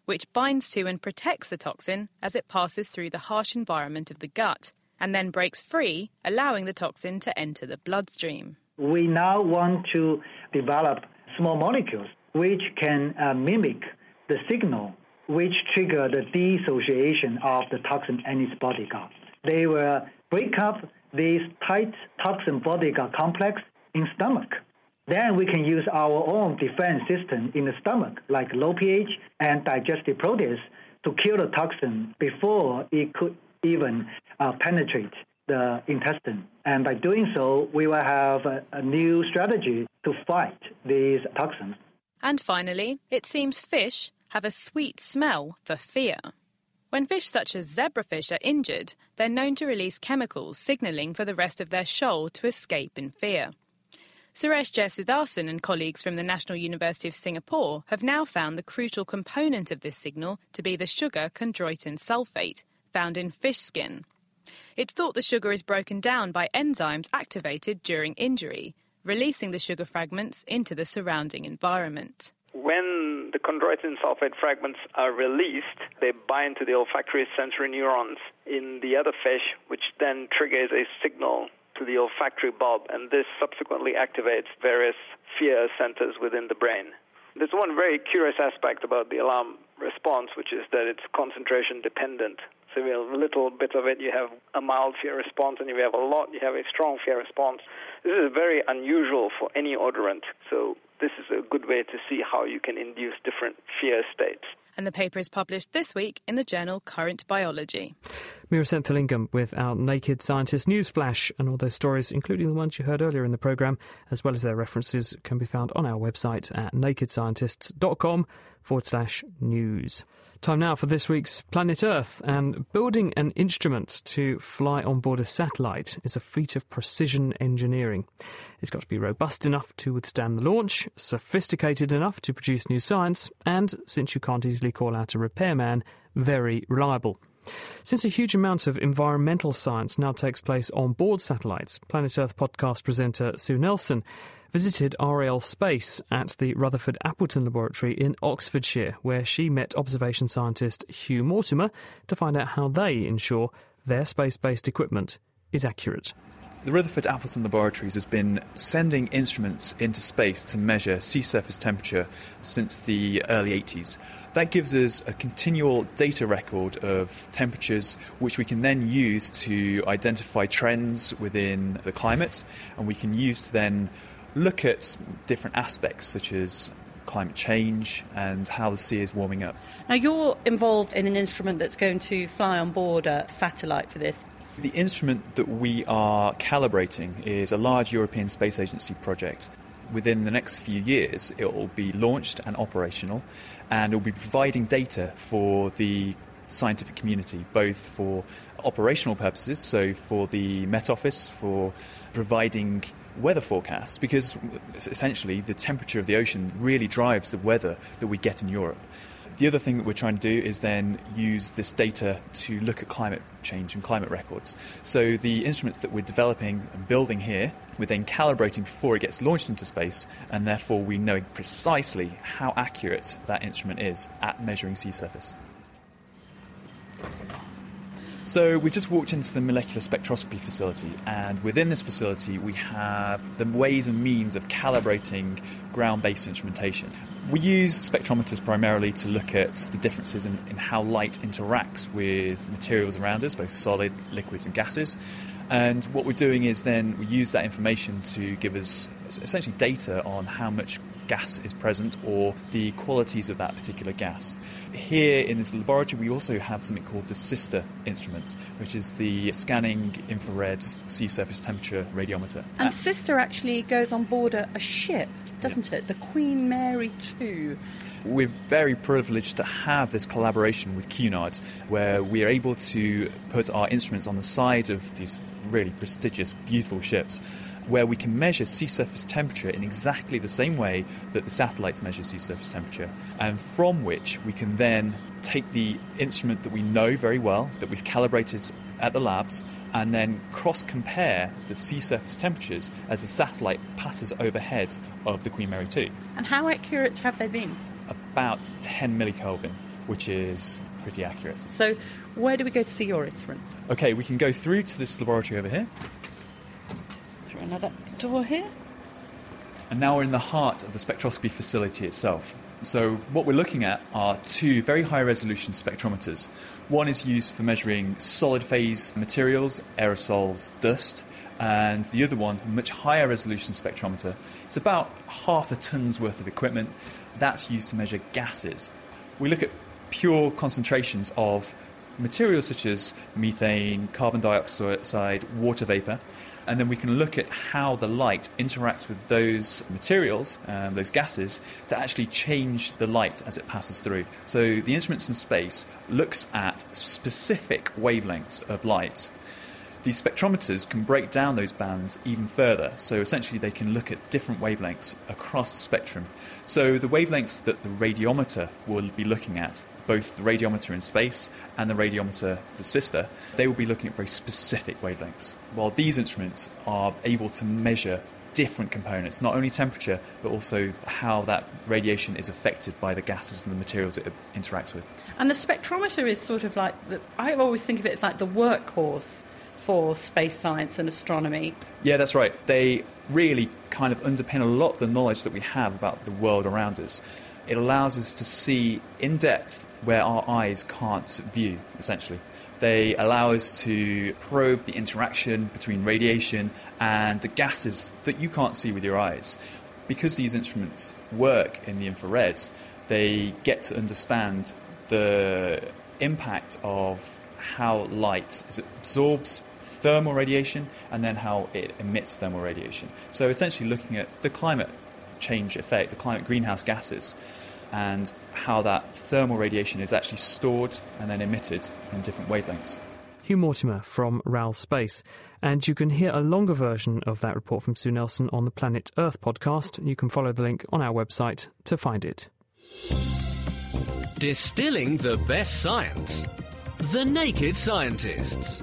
Speaker 12: which binds to and protects the toxin as it passes through the harsh environment of the gut, and then breaks free, allowing the toxin to enter the bloodstream.
Speaker 15: We now want to develop small molecules which can uh, mimic the signal which trigger the dissociation of the toxin and its bodyguard. They will break up this tight toxin bodyguard complex in stomach. Then we can use our own defense system in the stomach, like low pH and digestive protease, to kill the toxin before it could even uh, penetrate the intestine. And by doing so, we will have a, a new strategy to fight these toxins.
Speaker 12: And finally, it seems fish have a sweet smell for fear. When fish such as zebrafish are injured, they're known to release chemicals signalling for the rest of their shoal to escape in fear. Suresh Jayasudhasan and colleagues from the National University of Singapore have now found the crucial component of this signal to be the sugar chondroitin sulfate, found in fish skin. It's thought the sugar is broken down by enzymes activated during injury, releasing the sugar fragments into the surrounding environment.
Speaker 16: When the chondroitin sulfate fragments are released, they bind to the olfactory sensory neurons in the other fish, which then triggers a signal to the olfactory bulb, and this subsequently activates various fear centers within the brain. There's one very curious aspect about the alarm response, which is that it's concentration dependent. So if you have a little bit of it, you have a mild fear response, and if you have a lot, you have a strong fear response. This is very unusual for any odorant, so this is a good way to see how you can induce different fear states.
Speaker 12: And the paper is published this week in the journal Current Biology.
Speaker 5: Meera Senthilingam with our Naked Scientist news flash, and all those stories, including the ones you heard earlier in the programme, as well as their references, can be found on our website at nakedscientists.com forward slash news. Time now for this week's Planet Earth, and building an instrument to fly on board a satellite is a feat of precision engineering. It's got to be robust enough to withstand the launch, sophisticated enough to produce new science, and, since you can't easily call out a repairman, very reliable. Since a huge amount of environmental science now takes place on board satellites, Planet Earth podcast presenter Sue Nelson visited R A L Space at the Rutherford Appleton Laboratory in Oxfordshire, where she met observation scientist Hugh Mortimer to find out how they ensure their space-based equipment is accurate.
Speaker 17: The Rutherford Appleton Laboratories has been sending instruments into space to measure sea surface temperature since the early eighties. That gives us a continual data record of temperatures which we can then use to identify trends within the climate, and we can use to then look at different aspects such as climate change and how the sea is warming up.
Speaker 18: Now, you're involved in an instrument that's going to fly on board a satellite for this.
Speaker 17: The instrument that we are calibrating is a large European Space Agency project. Within the next few years, it will be launched and operational, and it will be providing data for the scientific community, both for operational purposes, so for the Met Office, for providing weather forecasts, because essentially the temperature of the ocean really drives the weather that we get in Europe. The other thing that we're trying to do is then use this data to look at climate change and climate records. So the instruments that we're developing and building here, we're then calibrating before it gets launched into space, and therefore we know precisely how accurate that instrument is at measuring sea surface. So we've just walked into the molecular spectroscopy facility, and within this facility we have the ways and means of calibrating ground-based instrumentation. We use spectrometers primarily to look at the differences in, in how light interacts with materials around us, both solid, liquids and gases. And what we're doing is then we use that information to give us essentially data on how much gas is present or the qualities of that particular gas. Here in this laboratory we also have something called the SISTER instrument, which is the Scanning Infrared Sea Surface Temperature Radiometer.
Speaker 18: And SISTER actually goes on board a, a ship, doesn't yeah. it? The Queen Mary two.
Speaker 17: We're very privileged to have this collaboration with Cunard, where we are able to put our instruments on the side of these really prestigious, beautiful ships, where we can measure sea surface temperature in exactly the same way that the satellites measure sea surface temperature, and from which we can then take the instrument that we know very well, that we've calibrated at the labs, and then cross-compare the sea surface temperatures as the satellite passes overhead of the Queen Mary two.
Speaker 18: And how accurate have they been?
Speaker 17: About ten millikelvin. which is pretty accurate.
Speaker 18: So where do we go to see your instrument?
Speaker 17: Okay, we can go through to this laboratory over here.
Speaker 18: Through another door here.
Speaker 17: And now we're in the heart of the spectroscopy facility itself. So what we're looking at are two very high-resolution spectrometers. One is used for measuring solid-phase materials, aerosols, dust, and the other one, a much higher-resolution spectrometer. It's about half a tonne's worth of equipment. That's used to measure gases. We look at pure concentrations of materials such as methane, carbon dioxide, water vapour, and then we can look at how the light interacts with those materials, um, those gases, to actually change the light as it passes through. So the Instruments in Space looks at specific wavelengths of light. These spectrometers can break down those bands even further, so essentially they can look at different wavelengths across the spectrum. So the wavelengths that the radiometer will be looking at, both the radiometer in space and the radiometer, the sister, they will be looking at very specific wavelengths, while these instruments are able to measure different components, not only temperature, but also how that radiation is affected by the gases and the materials it interacts with.
Speaker 18: And the spectrometer is sort of like, the, I always think of it as like the workhorse for space science and astronomy.
Speaker 17: Yeah, that's right. They really kind of underpin a lot of the knowledge that we have about the world around us. It allows us to see in depth where our eyes can't view, essentially. They allow us to probe the interaction between radiation and the gases that you can't see with your eyes. Because these instruments work in the infrared, they get to understand the impact of how light absorbs thermal radiation and then how it emits thermal radiation. So essentially looking at the climate change effect, the climate greenhouse gases, and how that thermal radiation is actually stored and then emitted in different wavelengths.
Speaker 5: Hugh Mortimer from R A L Space. And you can hear a longer version of that report from Sue Nelson on the Planet Earth podcast. You can follow the link on our website to find it.
Speaker 4: Distilling the best science. The Naked Scientists.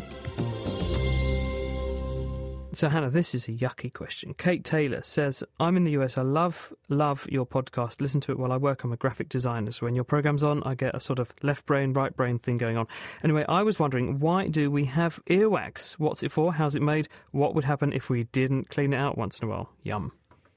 Speaker 5: So, Hannah, this is a yucky question. Kate Taylor says, I'm in the U S. I love, love your podcast. Listen to it while I work. I'm a graphic designer. So when your program's on, I get a sort of left brain, right brain thing going on. Anyway, I was wondering, why do we have earwax? What's it for? How's it made? What would happen if we didn't clean it out once in a while? Yum.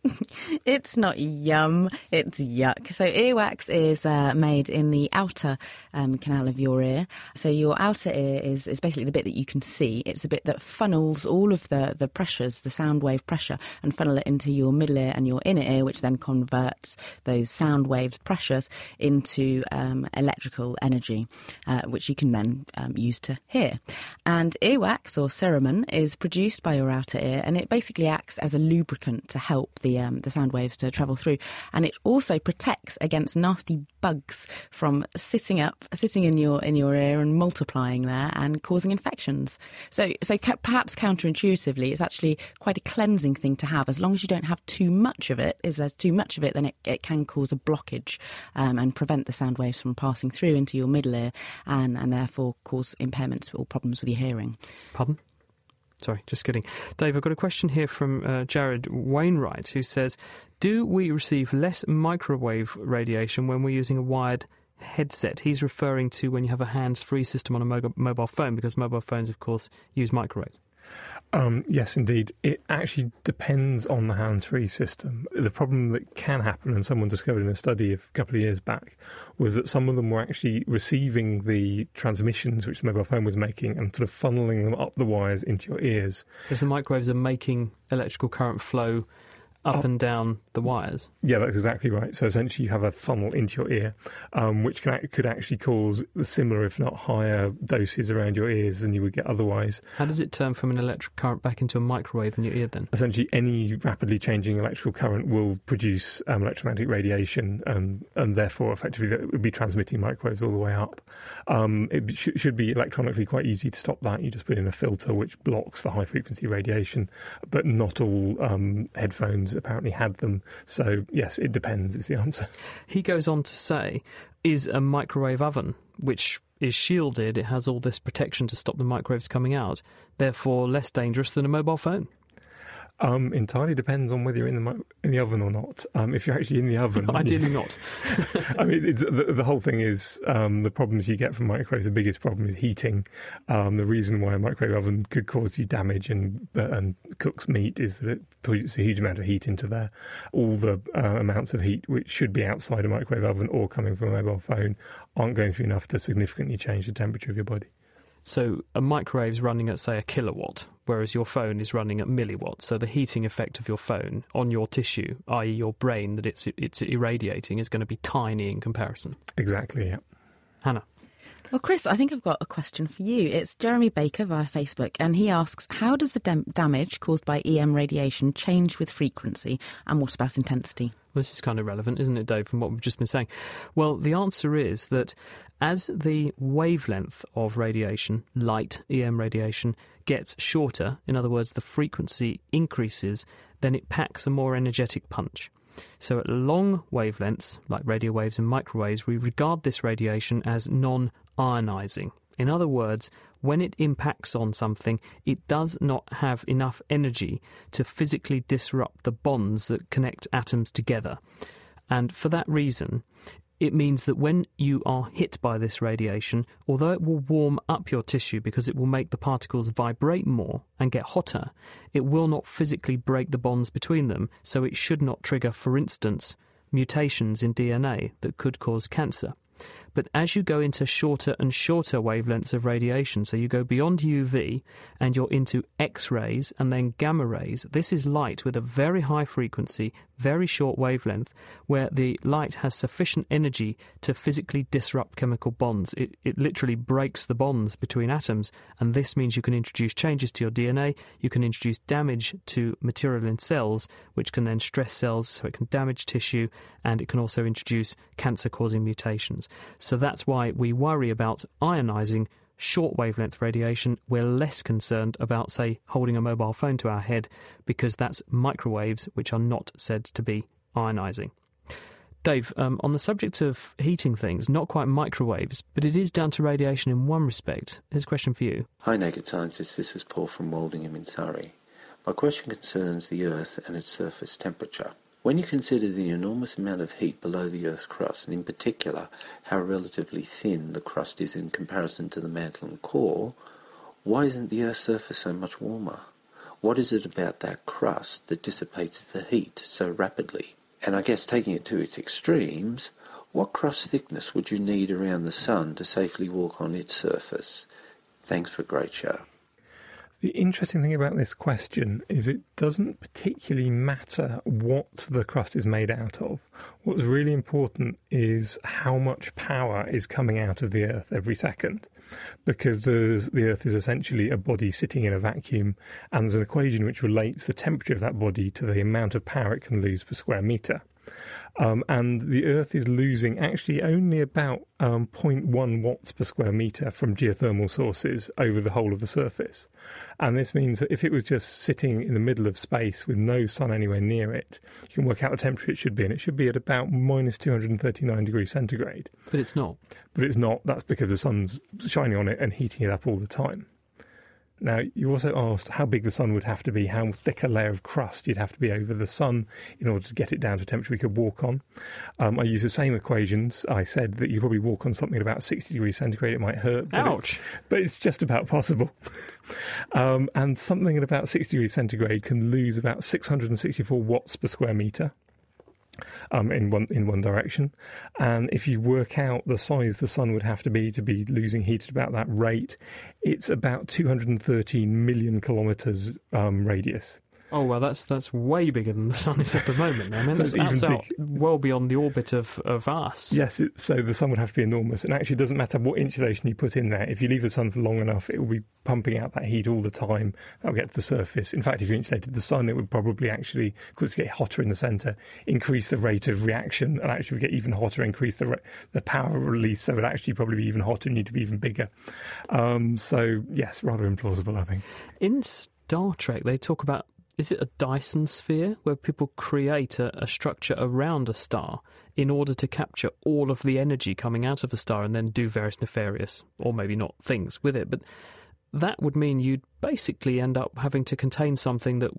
Speaker 6: It's not yum, it's yuck. So earwax is uh, made in the outer um, canal of your ear. So your outer ear is, is basically the bit that you can see. It's a bit that funnels all of the, the pressures, the sound wave pressure, and funnel it into your middle ear and your inner ear, which then converts those sound wave pressures into um, electrical energy, uh, which you can then um, use to hear. And earwax, or cerumen, is produced by your outer ear, and it basically acts as a lubricant to help the Um, the sound waves to travel through, and it also protects against nasty bugs from sitting up, sitting in your in your ear and multiplying there and causing infections. So, so ca- perhaps counterintuitively, it's actually quite a cleansing thing to have, as long as you don't have too much of it. If there's too much of it, then it, it can cause a blockage um, and prevent the sound waves from passing through into your middle ear, and, and therefore cause impairments or problems with your hearing.
Speaker 5: Pardon? Sorry, just kidding. Dave, I've got a question here from uh, Jared Wainwright, who says, do we receive less microwave radiation when we're using a wired headset? He's referring to when you have a hands-free system on a mo- mobile phone, because mobile phones, of course, use microwaves.
Speaker 7: Um, yes, indeed. It actually depends on the hands-free system. The problem that can happen, and someone discovered in a study a couple of years back, was that some of them were actually receiving the transmissions which the mobile phone was making and sort of funneling them up the wires into your ears.
Speaker 5: Because the microwaves are making electrical current flow up oh. and down the wires.
Speaker 7: Yeah, that's exactly right. So essentially you have a funnel into your ear, um, which can, could actually cause similar, if not higher, doses around your ears than you would get otherwise.
Speaker 5: How does it turn from an electric current back into a microwave in your ear then?
Speaker 7: Essentially, any rapidly changing electrical current will produce um, electromagnetic radiation, and, and therefore, effectively, it would be transmitting microwaves all the way up. Um, it sh- should be electronically quite easy to stop that. You just put in a filter which blocks the high-frequency radiation, but not all um, headphones apparently had them. So, yes, it depends is the answer.
Speaker 5: He goes on to say, is a microwave oven, which is shielded, it has all this protection to stop the microwaves coming out, therefore less dangerous than a mobile phone?
Speaker 7: Um, entirely depends on whether you're in the mi- in the oven or not. Um, if you're actually in the oven,
Speaker 5: ideally
Speaker 7: you,
Speaker 5: not.
Speaker 7: I mean, it's, the, the whole thing is um, the problems you get from microwaves. The biggest problem is heating. Um, the reason why a microwave oven could cause you damage and uh, and cooks meat is that it puts a huge amount of heat into there. All the uh, amounts of heat which should be outside a microwave oven or coming from a mobile phone aren't going to be enough to significantly change the temperature of your body.
Speaker 5: So a microwave's running at, say, a kilowatt, whereas your phone is running at milliwatts. So the heating effect of your phone on your tissue, that is your brain that it's it's irradiating, is going to be tiny in comparison.
Speaker 7: Exactly, yeah.
Speaker 5: Hannah.
Speaker 6: Well, Chris, I think I've got a question for you. It's Jeremy Baker via Facebook, and he asks, how does the dam- damage caused by E M radiation change with frequency, and what about intensity?
Speaker 5: Well, this is kind of relevant, isn't it, Dave, from what we've just been saying? Well, the answer is that as the wavelength of radiation, light, E M radiation, gets shorter, in other words, the frequency increases, then it packs a more energetic punch. So at long wavelengths, like radio waves and microwaves, we regard this radiation as non-ionising. In other words, when it impacts on something, it does not have enough energy to physically disrupt the bonds that connect atoms together. And for that reason, it means that when you are hit by this radiation, although it will warm up your tissue because it will make the particles vibrate more and get hotter, it will not physically break the bonds between them, so it should not trigger, for instance, mutations in D N A that could cause cancer. But as you go into shorter and shorter wavelengths of radiation, so you go beyond U V and you're into X-rays and then gamma rays, this is light with a very high frequency, very short wavelength, where the light has sufficient energy to physically disrupt chemical bonds. It, it literally breaks the bonds between atoms, and this means you can introduce changes to your D N A, you can introduce damage to material in cells, which can then stress cells, so it can damage tissue, and it can also introduce cancer-causing mutations. So that's why we worry about ionising short wavelength radiation. We're less concerned about, say, holding a mobile phone to our head, because that's microwaves which are not said to be ionising. Dave, um, on the subject of heating things, not quite microwaves, but it is down to radiation in one respect. Here's a question for you.
Speaker 19: Hi, Naked Scientists. This is Paul from Woldingham in Surrey. My question concerns the Earth and its surface temperature. When you consider the enormous amount of heat below the Earth's crust, and in particular how relatively thin the crust is in comparison to the mantle and core, why isn't the Earth's surface so much warmer? What is it about that crust that dissipates the heat so rapidly? And I guess taking it to its extremes, what crust thickness would you need around the Sun to safely walk on its surface? Thanks for a great show.
Speaker 7: The interesting thing about this question is it doesn't particularly matter what the crust is made out of. What's really important is how much power is coming out of the Earth every second, because the Earth is essentially a body sitting in a vacuum, and there's an equation which relates the temperature of that body to the amount of power it can lose per square metre. Um, and the Earth is losing actually only about um, zero point one watts per square metre from geothermal sources over the whole of the surface. And this means that if it was just sitting in the middle of space with no sun anywhere near it, you can work out the temperature it should be, and it should be at about minus two hundred thirty-nine degrees centigrade.
Speaker 5: But it's not.
Speaker 7: But it's not. That's because the sun's shining on it and heating it up all the time. Now, you also asked how big the sun would have to be, how thick a layer of crust you'd have to be over the sun in order to get it down to a temperature we could walk on. Um, I used the same equations. I said that you probably walk on something at about sixty degrees centigrade. It might hurt, but,
Speaker 5: Ouch.
Speaker 7: It's, but it's just about possible. um, and something at about sixty degrees centigrade can lose about six hundred sixty-four watts per square metre. Um, in one in one direction, and if you work out the size the sun would have to be to be losing heat at about that rate, it's about two hundred thirteen million kilometres um, radius.
Speaker 5: Oh, well, that's that's way bigger than the sun is at the moment. I mean,
Speaker 7: So
Speaker 5: that's,
Speaker 7: it's
Speaker 5: that's
Speaker 7: even
Speaker 5: out well beyond the orbit of, of us.
Speaker 7: Yes, it, so the sun would have to be enormous, and actually it doesn't matter what insulation you put in there. If you leave the sun for long enough, it will be pumping out that heat all the time. That will get to the surface. In fact, if you insulated the sun, it would probably actually, because it get hotter in the centre, increase the rate of reaction, and actually get even hotter, increase the re- the power release, so it would actually probably be even hotter and need to be even bigger. Um, so, yes, rather implausible, I think.
Speaker 5: In Star Trek, they talk about, is it a Dyson sphere, where people create a, a structure around a star in order to capture all of the energy coming out of the star and then do various nefarious, or maybe not, things with it. But that would mean you'd basically end up having to contain something that would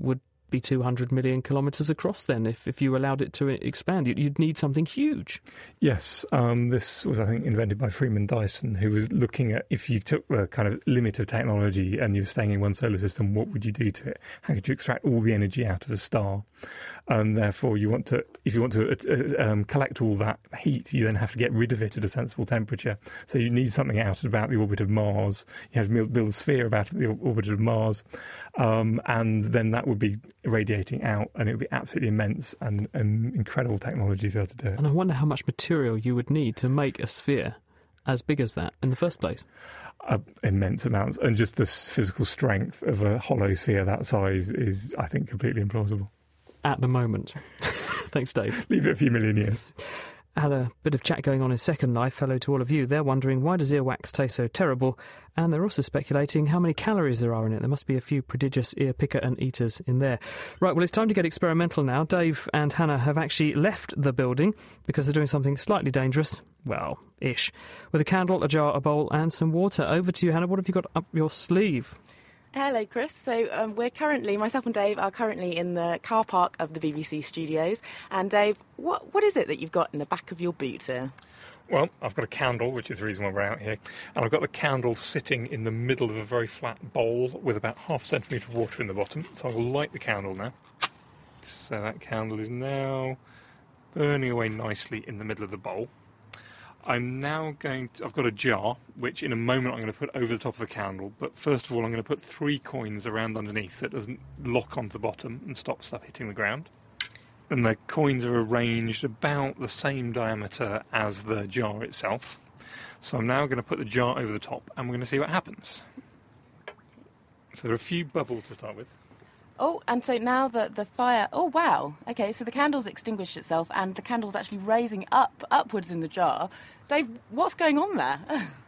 Speaker 5: be two hundred million kilometres across then if, if you allowed it to expand. You'd need something huge.
Speaker 7: Yes, um, this was, I think, invented by Freeman Dyson, who was looking at if you took the kind of limit of technology and you were staying in one solar system, what would you do to it? How could you extract all the energy out of a star? And therefore, you want to, if you want to uh, um, collect all that heat, you then have to get rid of it at a sensible temperature. So you need something out at about the orbit of Mars. You have to build a sphere about the orbit of Mars, um, and then that would be radiating out, and it would be absolutely immense and, and incredible technology to be able to do it.
Speaker 5: And I wonder how much material you would need to make a sphere as big as that in the first place.
Speaker 7: Uh, immense amounts, and just the physical strength of a hollow sphere that size is, I think, completely implausible.
Speaker 5: At the moment. Thanks, Dave.
Speaker 7: Leave it a few million years.
Speaker 5: Had a bit of chat going on in Second Life. Hello to all of you. They're wondering, why does earwax taste so terrible? And they're also speculating how many calories there are in it. There must be a few prodigious ear picker and eaters in there. Right, well, it's time to get experimental now. Dave and Hannah have actually left the building because they're doing something slightly dangerous. Well, ish. With a candle, a jar, a bowl and some water. Over to you, Hannah. What have you got up your sleeve?
Speaker 6: Hello, Chris. So um, we're currently, myself and Dave are currently in the car park of the B B C studios. And Dave, what what is it that you've got in the back of your boot here?
Speaker 7: Well, I've got a candle, which is the reason why we're out here. And I've got the candle sitting in the middle of a very flat bowl with about half a centimetre of water in the bottom. So I'll light the candle now. So that candle is now burning away nicely in the middle of the bowl. I'm now going to, I've got a jar, which in a moment I'm going to put over the top of the candle, but first of all I'm going to put three coins around underneath so it doesn't lock onto the bottom and stop stuff hitting the ground. And the coins are arranged about the same diameter as the jar itself. So I'm now going to put the jar over the top and we're going to see what happens. So there are a few bubbles to start with.
Speaker 6: Oh, and so now that the fire... Oh, wow. OK, so the candle's extinguished itself and the candle's actually raising up, upwards in the jar. Dave, what's going on there?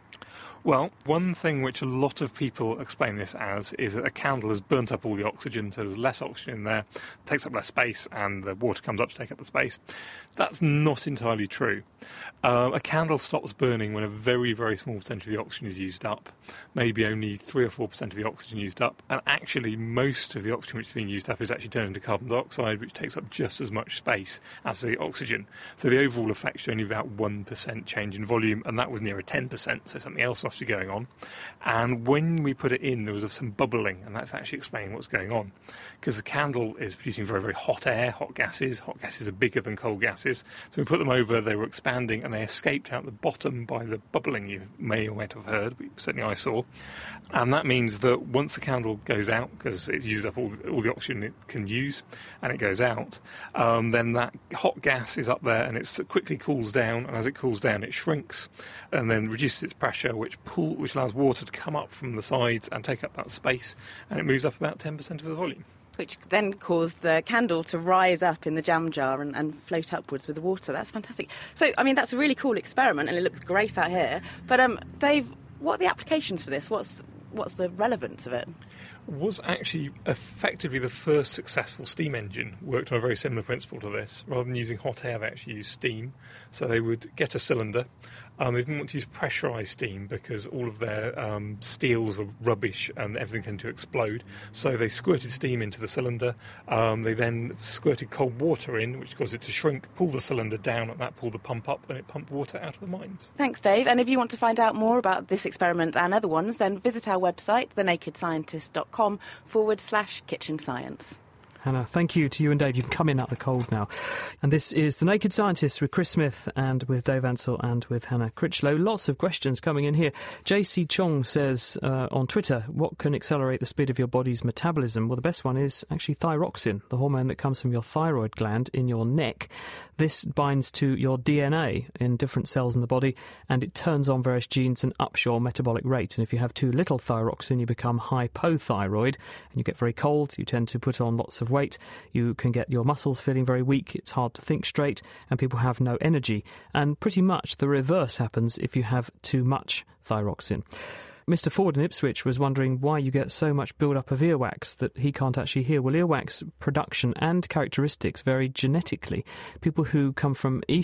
Speaker 7: Well, one thing which a lot of people explain this as is that a candle has burnt up all the oxygen, so there's less oxygen in there, takes up less space, and the water comes up to take up the space. That's not entirely true. Uh, a candle stops burning when a very, very small percentage of the oxygen is used up, maybe only three or four percent of the oxygen used up, and actually most of the oxygen which is being used up is actually turned into carbon dioxide, which takes up just as much space as the oxygen. So the overall effect is only about one percent change in volume, and that was nearer ten percent, so something else must be going on. And when we put it in, there was some bubbling, and that's actually explaining what's going on. Because the candle is producing very, very hot air, hot gases. Hot gases are bigger than cold gases. So we put them over, they were expanding, and they escaped out the bottom by the bubbling you may or may not have heard, but certainly I saw. And that means that once the candle goes out, because it uses up all the, all the oxygen it can use, and it goes out, um, then that hot gas is up there, and it quickly cools down, and as it cools down, it shrinks, and then reduces its pressure, which pull, which allows water to come up from the sides and take up that space, and it moves up about ten percent of the volume.
Speaker 6: Which then caused the candle to rise up in the jam jar and, and float upwards with the water. That's fantastic. So, I mean, that's a really cool experiment, and it looks great out here. But, um, Dave, what are the applications for this? What's what's the relevance of it?
Speaker 7: Was actually effectively the first successful steam engine. Worked on a very similar principle to this. Rather than using hot air, they actually used steam. So they would get a cylinder. Um, they didn't want to use pressurised steam because all of their um, steels were rubbish and everything tended to explode. So they squirted steam into the cylinder. Um, they then squirted cold water in, which caused it to shrink, pull the cylinder down, and that pulled the pump up, and it pumped water out of the mines.
Speaker 6: Thanks, Dave. And if you want to find out more about this experiment and other ones, then visit our website, the naked scientist dot com forward slash kitchen science.
Speaker 5: Hannah, thank you to you and Dave. You can come in out the cold now. And this is The Naked Scientist with Chris Smith and with Dave Ansell and with Hannah Critchlow. Lots of questions coming in here. J C Chong says uh, on Twitter, what can accelerate the speed of your body's metabolism? Well, the best one is actually thyroxine, the hormone that comes from your thyroid gland in your neck. This binds to your D N A in different cells in the body, and it turns on various genes and ups your metabolic rate. And if you have too little thyroxine, you become hypothyroid, and you get very cold. You tend to put on lots of weight. You can get your muscles feeling very weak. It's hard to think straight, and people have no energy. And pretty much the reverse happens if you have too much thyroxine. Mister Ford in Ipswich was wondering why you get so much build-up of earwax that he can't actually hear. Well, earwax production and characteristics vary genetically. People who come from East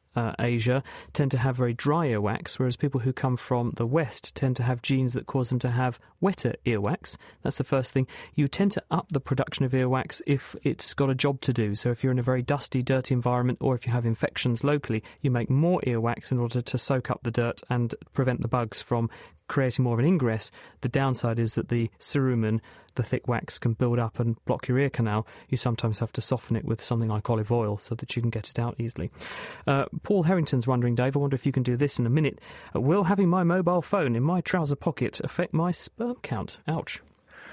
Speaker 5: uh, Asia tend to have very dry earwax, whereas people who come from the West tend to have genes that cause them to have wetter earwax. That's the first thing. You tend to up the production of earwax if it's got a job to do. So if you're in a very dusty, dirty environment, or if you have infections locally, you make more earwax in order to soak up the dirt and prevent the bugs from creating more of an ingress. The downside is that the cerumen, the thick wax, can build up and block your ear canal. You sometimes have to soften it with something like olive oil so that you can get it out easily. Uh, Paul Harrington's wondering, Dave, I wonder if you can do this in a minute. Uh, will having my mobile phone in my trouser pocket affect my sperm count? Ouch.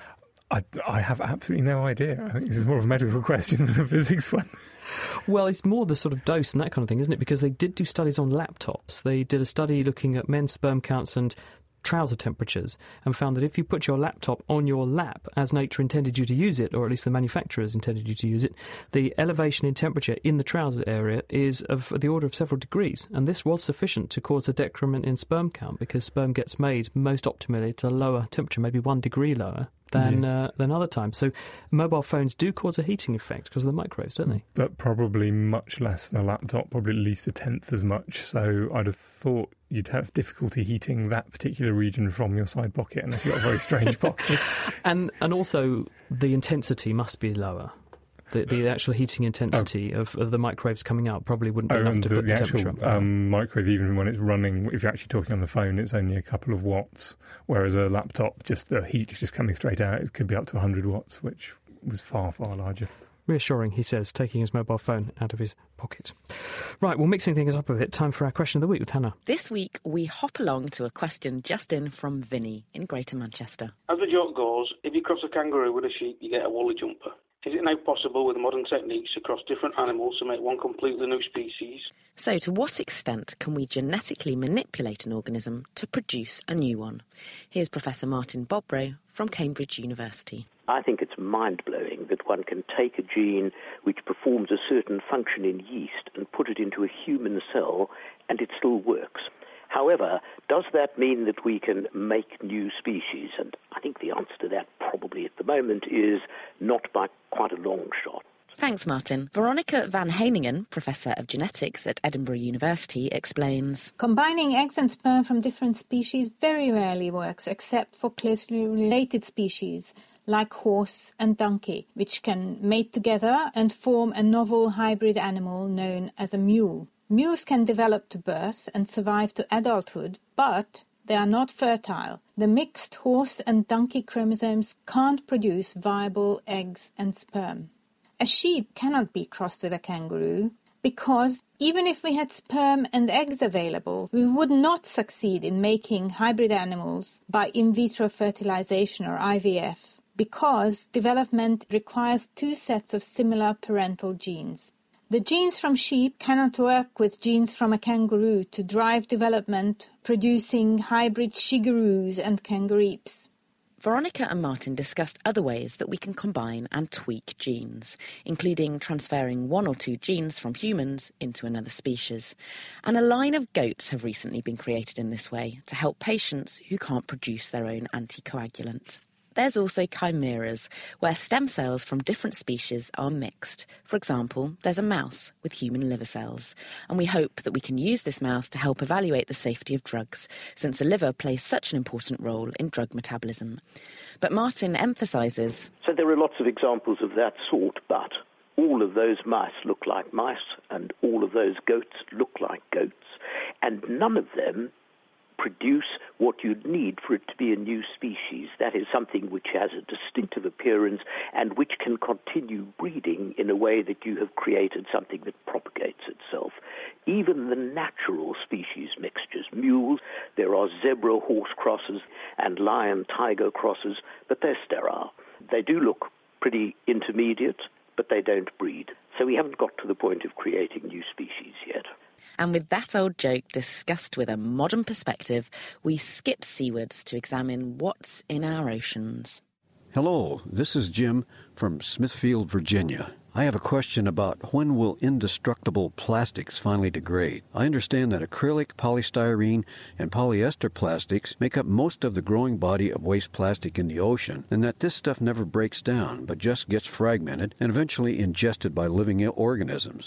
Speaker 7: I, I have absolutely no idea. I think this is more of a medical question than a physics one.
Speaker 5: Well, it's more the sort of dose and that kind of thing, isn't it? Because they did do studies on laptops. They did a study looking at men's sperm counts and trouser temperatures and found that if you put your laptop on your lap as nature intended you to use it, or at least the manufacturers intended you to use it, the elevation in temperature in the trouser area is of the order of several degrees, and this was sufficient to cause a decrement in sperm count because sperm gets made most optimally at a lower temperature, maybe one degree lower than yeah. uh, than other times. So mobile phones do cause a heating effect because of the microwaves, don't they?
Speaker 7: But probably much less than a laptop, probably at least a tenth as much. So I'd have thought you'd have difficulty heating that particular region from your side pocket unless you've got a very strange pocket.
Speaker 5: And and also the intensity must be lower. The, the actual heating intensity oh. of, of the microwaves coming out probably wouldn't be
Speaker 7: oh,
Speaker 5: enough
Speaker 7: and
Speaker 5: to
Speaker 7: the,
Speaker 5: put the,
Speaker 7: the
Speaker 5: temperature
Speaker 7: actual
Speaker 5: up.
Speaker 7: Um, microwave, even when it's running, if you're actually talking on the phone, it's only a couple of watts, whereas a laptop, just the heat just coming straight out, it could be up to one hundred watts, which was far, far larger.
Speaker 5: Reassuring, he says, taking his mobile phone out of his pocket. Right, well, mixing things up a bit, time for our question of the week with Hannah.
Speaker 20: This week, we hop along to a question just in from Vinny in Greater Manchester.
Speaker 21: As the joke goes, if you cross a kangaroo with a sheep, you get a woolly jumper. Is it now possible with modern techniques to cross different animals to make one completely new species?
Speaker 20: So to what extent can we genetically manipulate an organism to produce a new one? Here's Professor Martin Bobrow from Cambridge University.
Speaker 22: I think it's mind-blowing that one can take a gene which performs a certain function in yeast and put it into a human cell and it still works. However, does that mean that we can make new species? And I think the answer to that probably at the moment is not by quite a long shot.
Speaker 20: Thanks, Martin. Veronica van Heiningen, Professor of Genetics at Edinburgh University, explains.
Speaker 23: Combining eggs and sperm from different species very rarely works, except for closely related species, like horse and donkey, which can mate together and form a novel hybrid animal known as a mule. Mules can develop to birth and survive to adulthood, but they are not fertile. The mixed horse and donkey chromosomes can't produce viable eggs and sperm. A sheep cannot be crossed with a kangaroo because even if we had sperm and eggs available, we would not succeed in making hybrid animals by in vitro fertilization or I V F because development requires two sets of similar parental genes. The genes from sheep cannot work with genes from a kangaroo to drive development, producing hybrid shigaroos and kangareeps.
Speaker 20: Veronica and Martin discussed other ways that we can combine and tweak genes, including transferring one or two genes from humans into another species. And a line of goats have recently been created in this way to help patients who can't produce their own anticoagulant. There's also chimeras, where stem cells from different species are mixed. For example, there's a mouse with human liver cells, and we hope that we can use this mouse to help evaluate the safety of drugs, since the liver plays such an important role in drug metabolism. But Martin emphasises...
Speaker 22: So there are lots of examples of that sort, but all of those mice look like mice, and all of those goats look like goats, and none of them produce what you'd need for it to be a new species. That is something which has a distinctive appearance and which can continue breeding in a way that you have created something that propagates itself. Even the natural species mixtures, mules, there are zebra-horse crosses and lion-tiger crosses, but they're sterile. They do look pretty intermediate, but they don't breed. So we haven't got to the point of creating new species yet.
Speaker 20: And with that old joke discussed with a modern perspective, we skip seawards to examine what's in our oceans.
Speaker 24: Hello, this is Jim from Smithfield, Virginia. I have a question about when will indestructible plastics finally degrade? I understand that acrylic, polystyrene, and polyester plastics make up most of the growing body of waste plastic in the ocean, and that this stuff never breaks down, but just gets fragmented and eventually ingested by living organisms.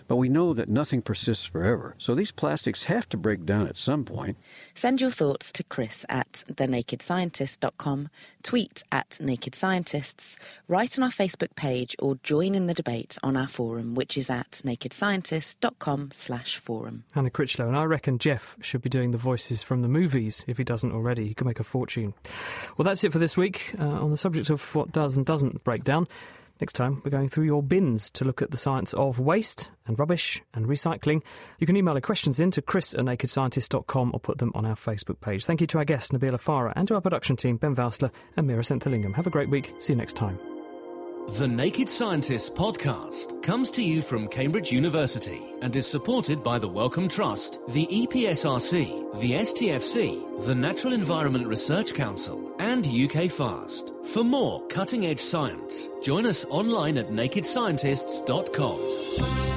Speaker 24: but we know that nothing persists forever, so these plastics have to break down at some point.
Speaker 20: Send your thoughts to Chris at the naked scientist dot com, tweet at Naked Scientists, write on our Facebook page, or join in the debate on our forum, which is at naked scientist dot com slash forum.
Speaker 5: Hannah Critchlow, and I reckon Jeff should be doing the voices from the movies if he doesn't already. He could make a fortune. Well, that's it for this week uh, on the subject of what does and doesn't break down. Next time, we're going through your bins to look at the science of waste and rubbish and recycling. You can email the questions in to chris at naked scientist dot com or put them on our Facebook page. Thank you to our guest, Nabila Farah, and to our production team, Ben Vousler and Mira Senthilingam. Have a great week. See you next time.
Speaker 4: The Naked Scientists podcast comes to you from Cambridge University and is supported by the Wellcome Trust, the E P S R C, the S T F C, the Natural Environment Research Council, and U K FAST. For more cutting-edge science, join us online at naked scientists dot com.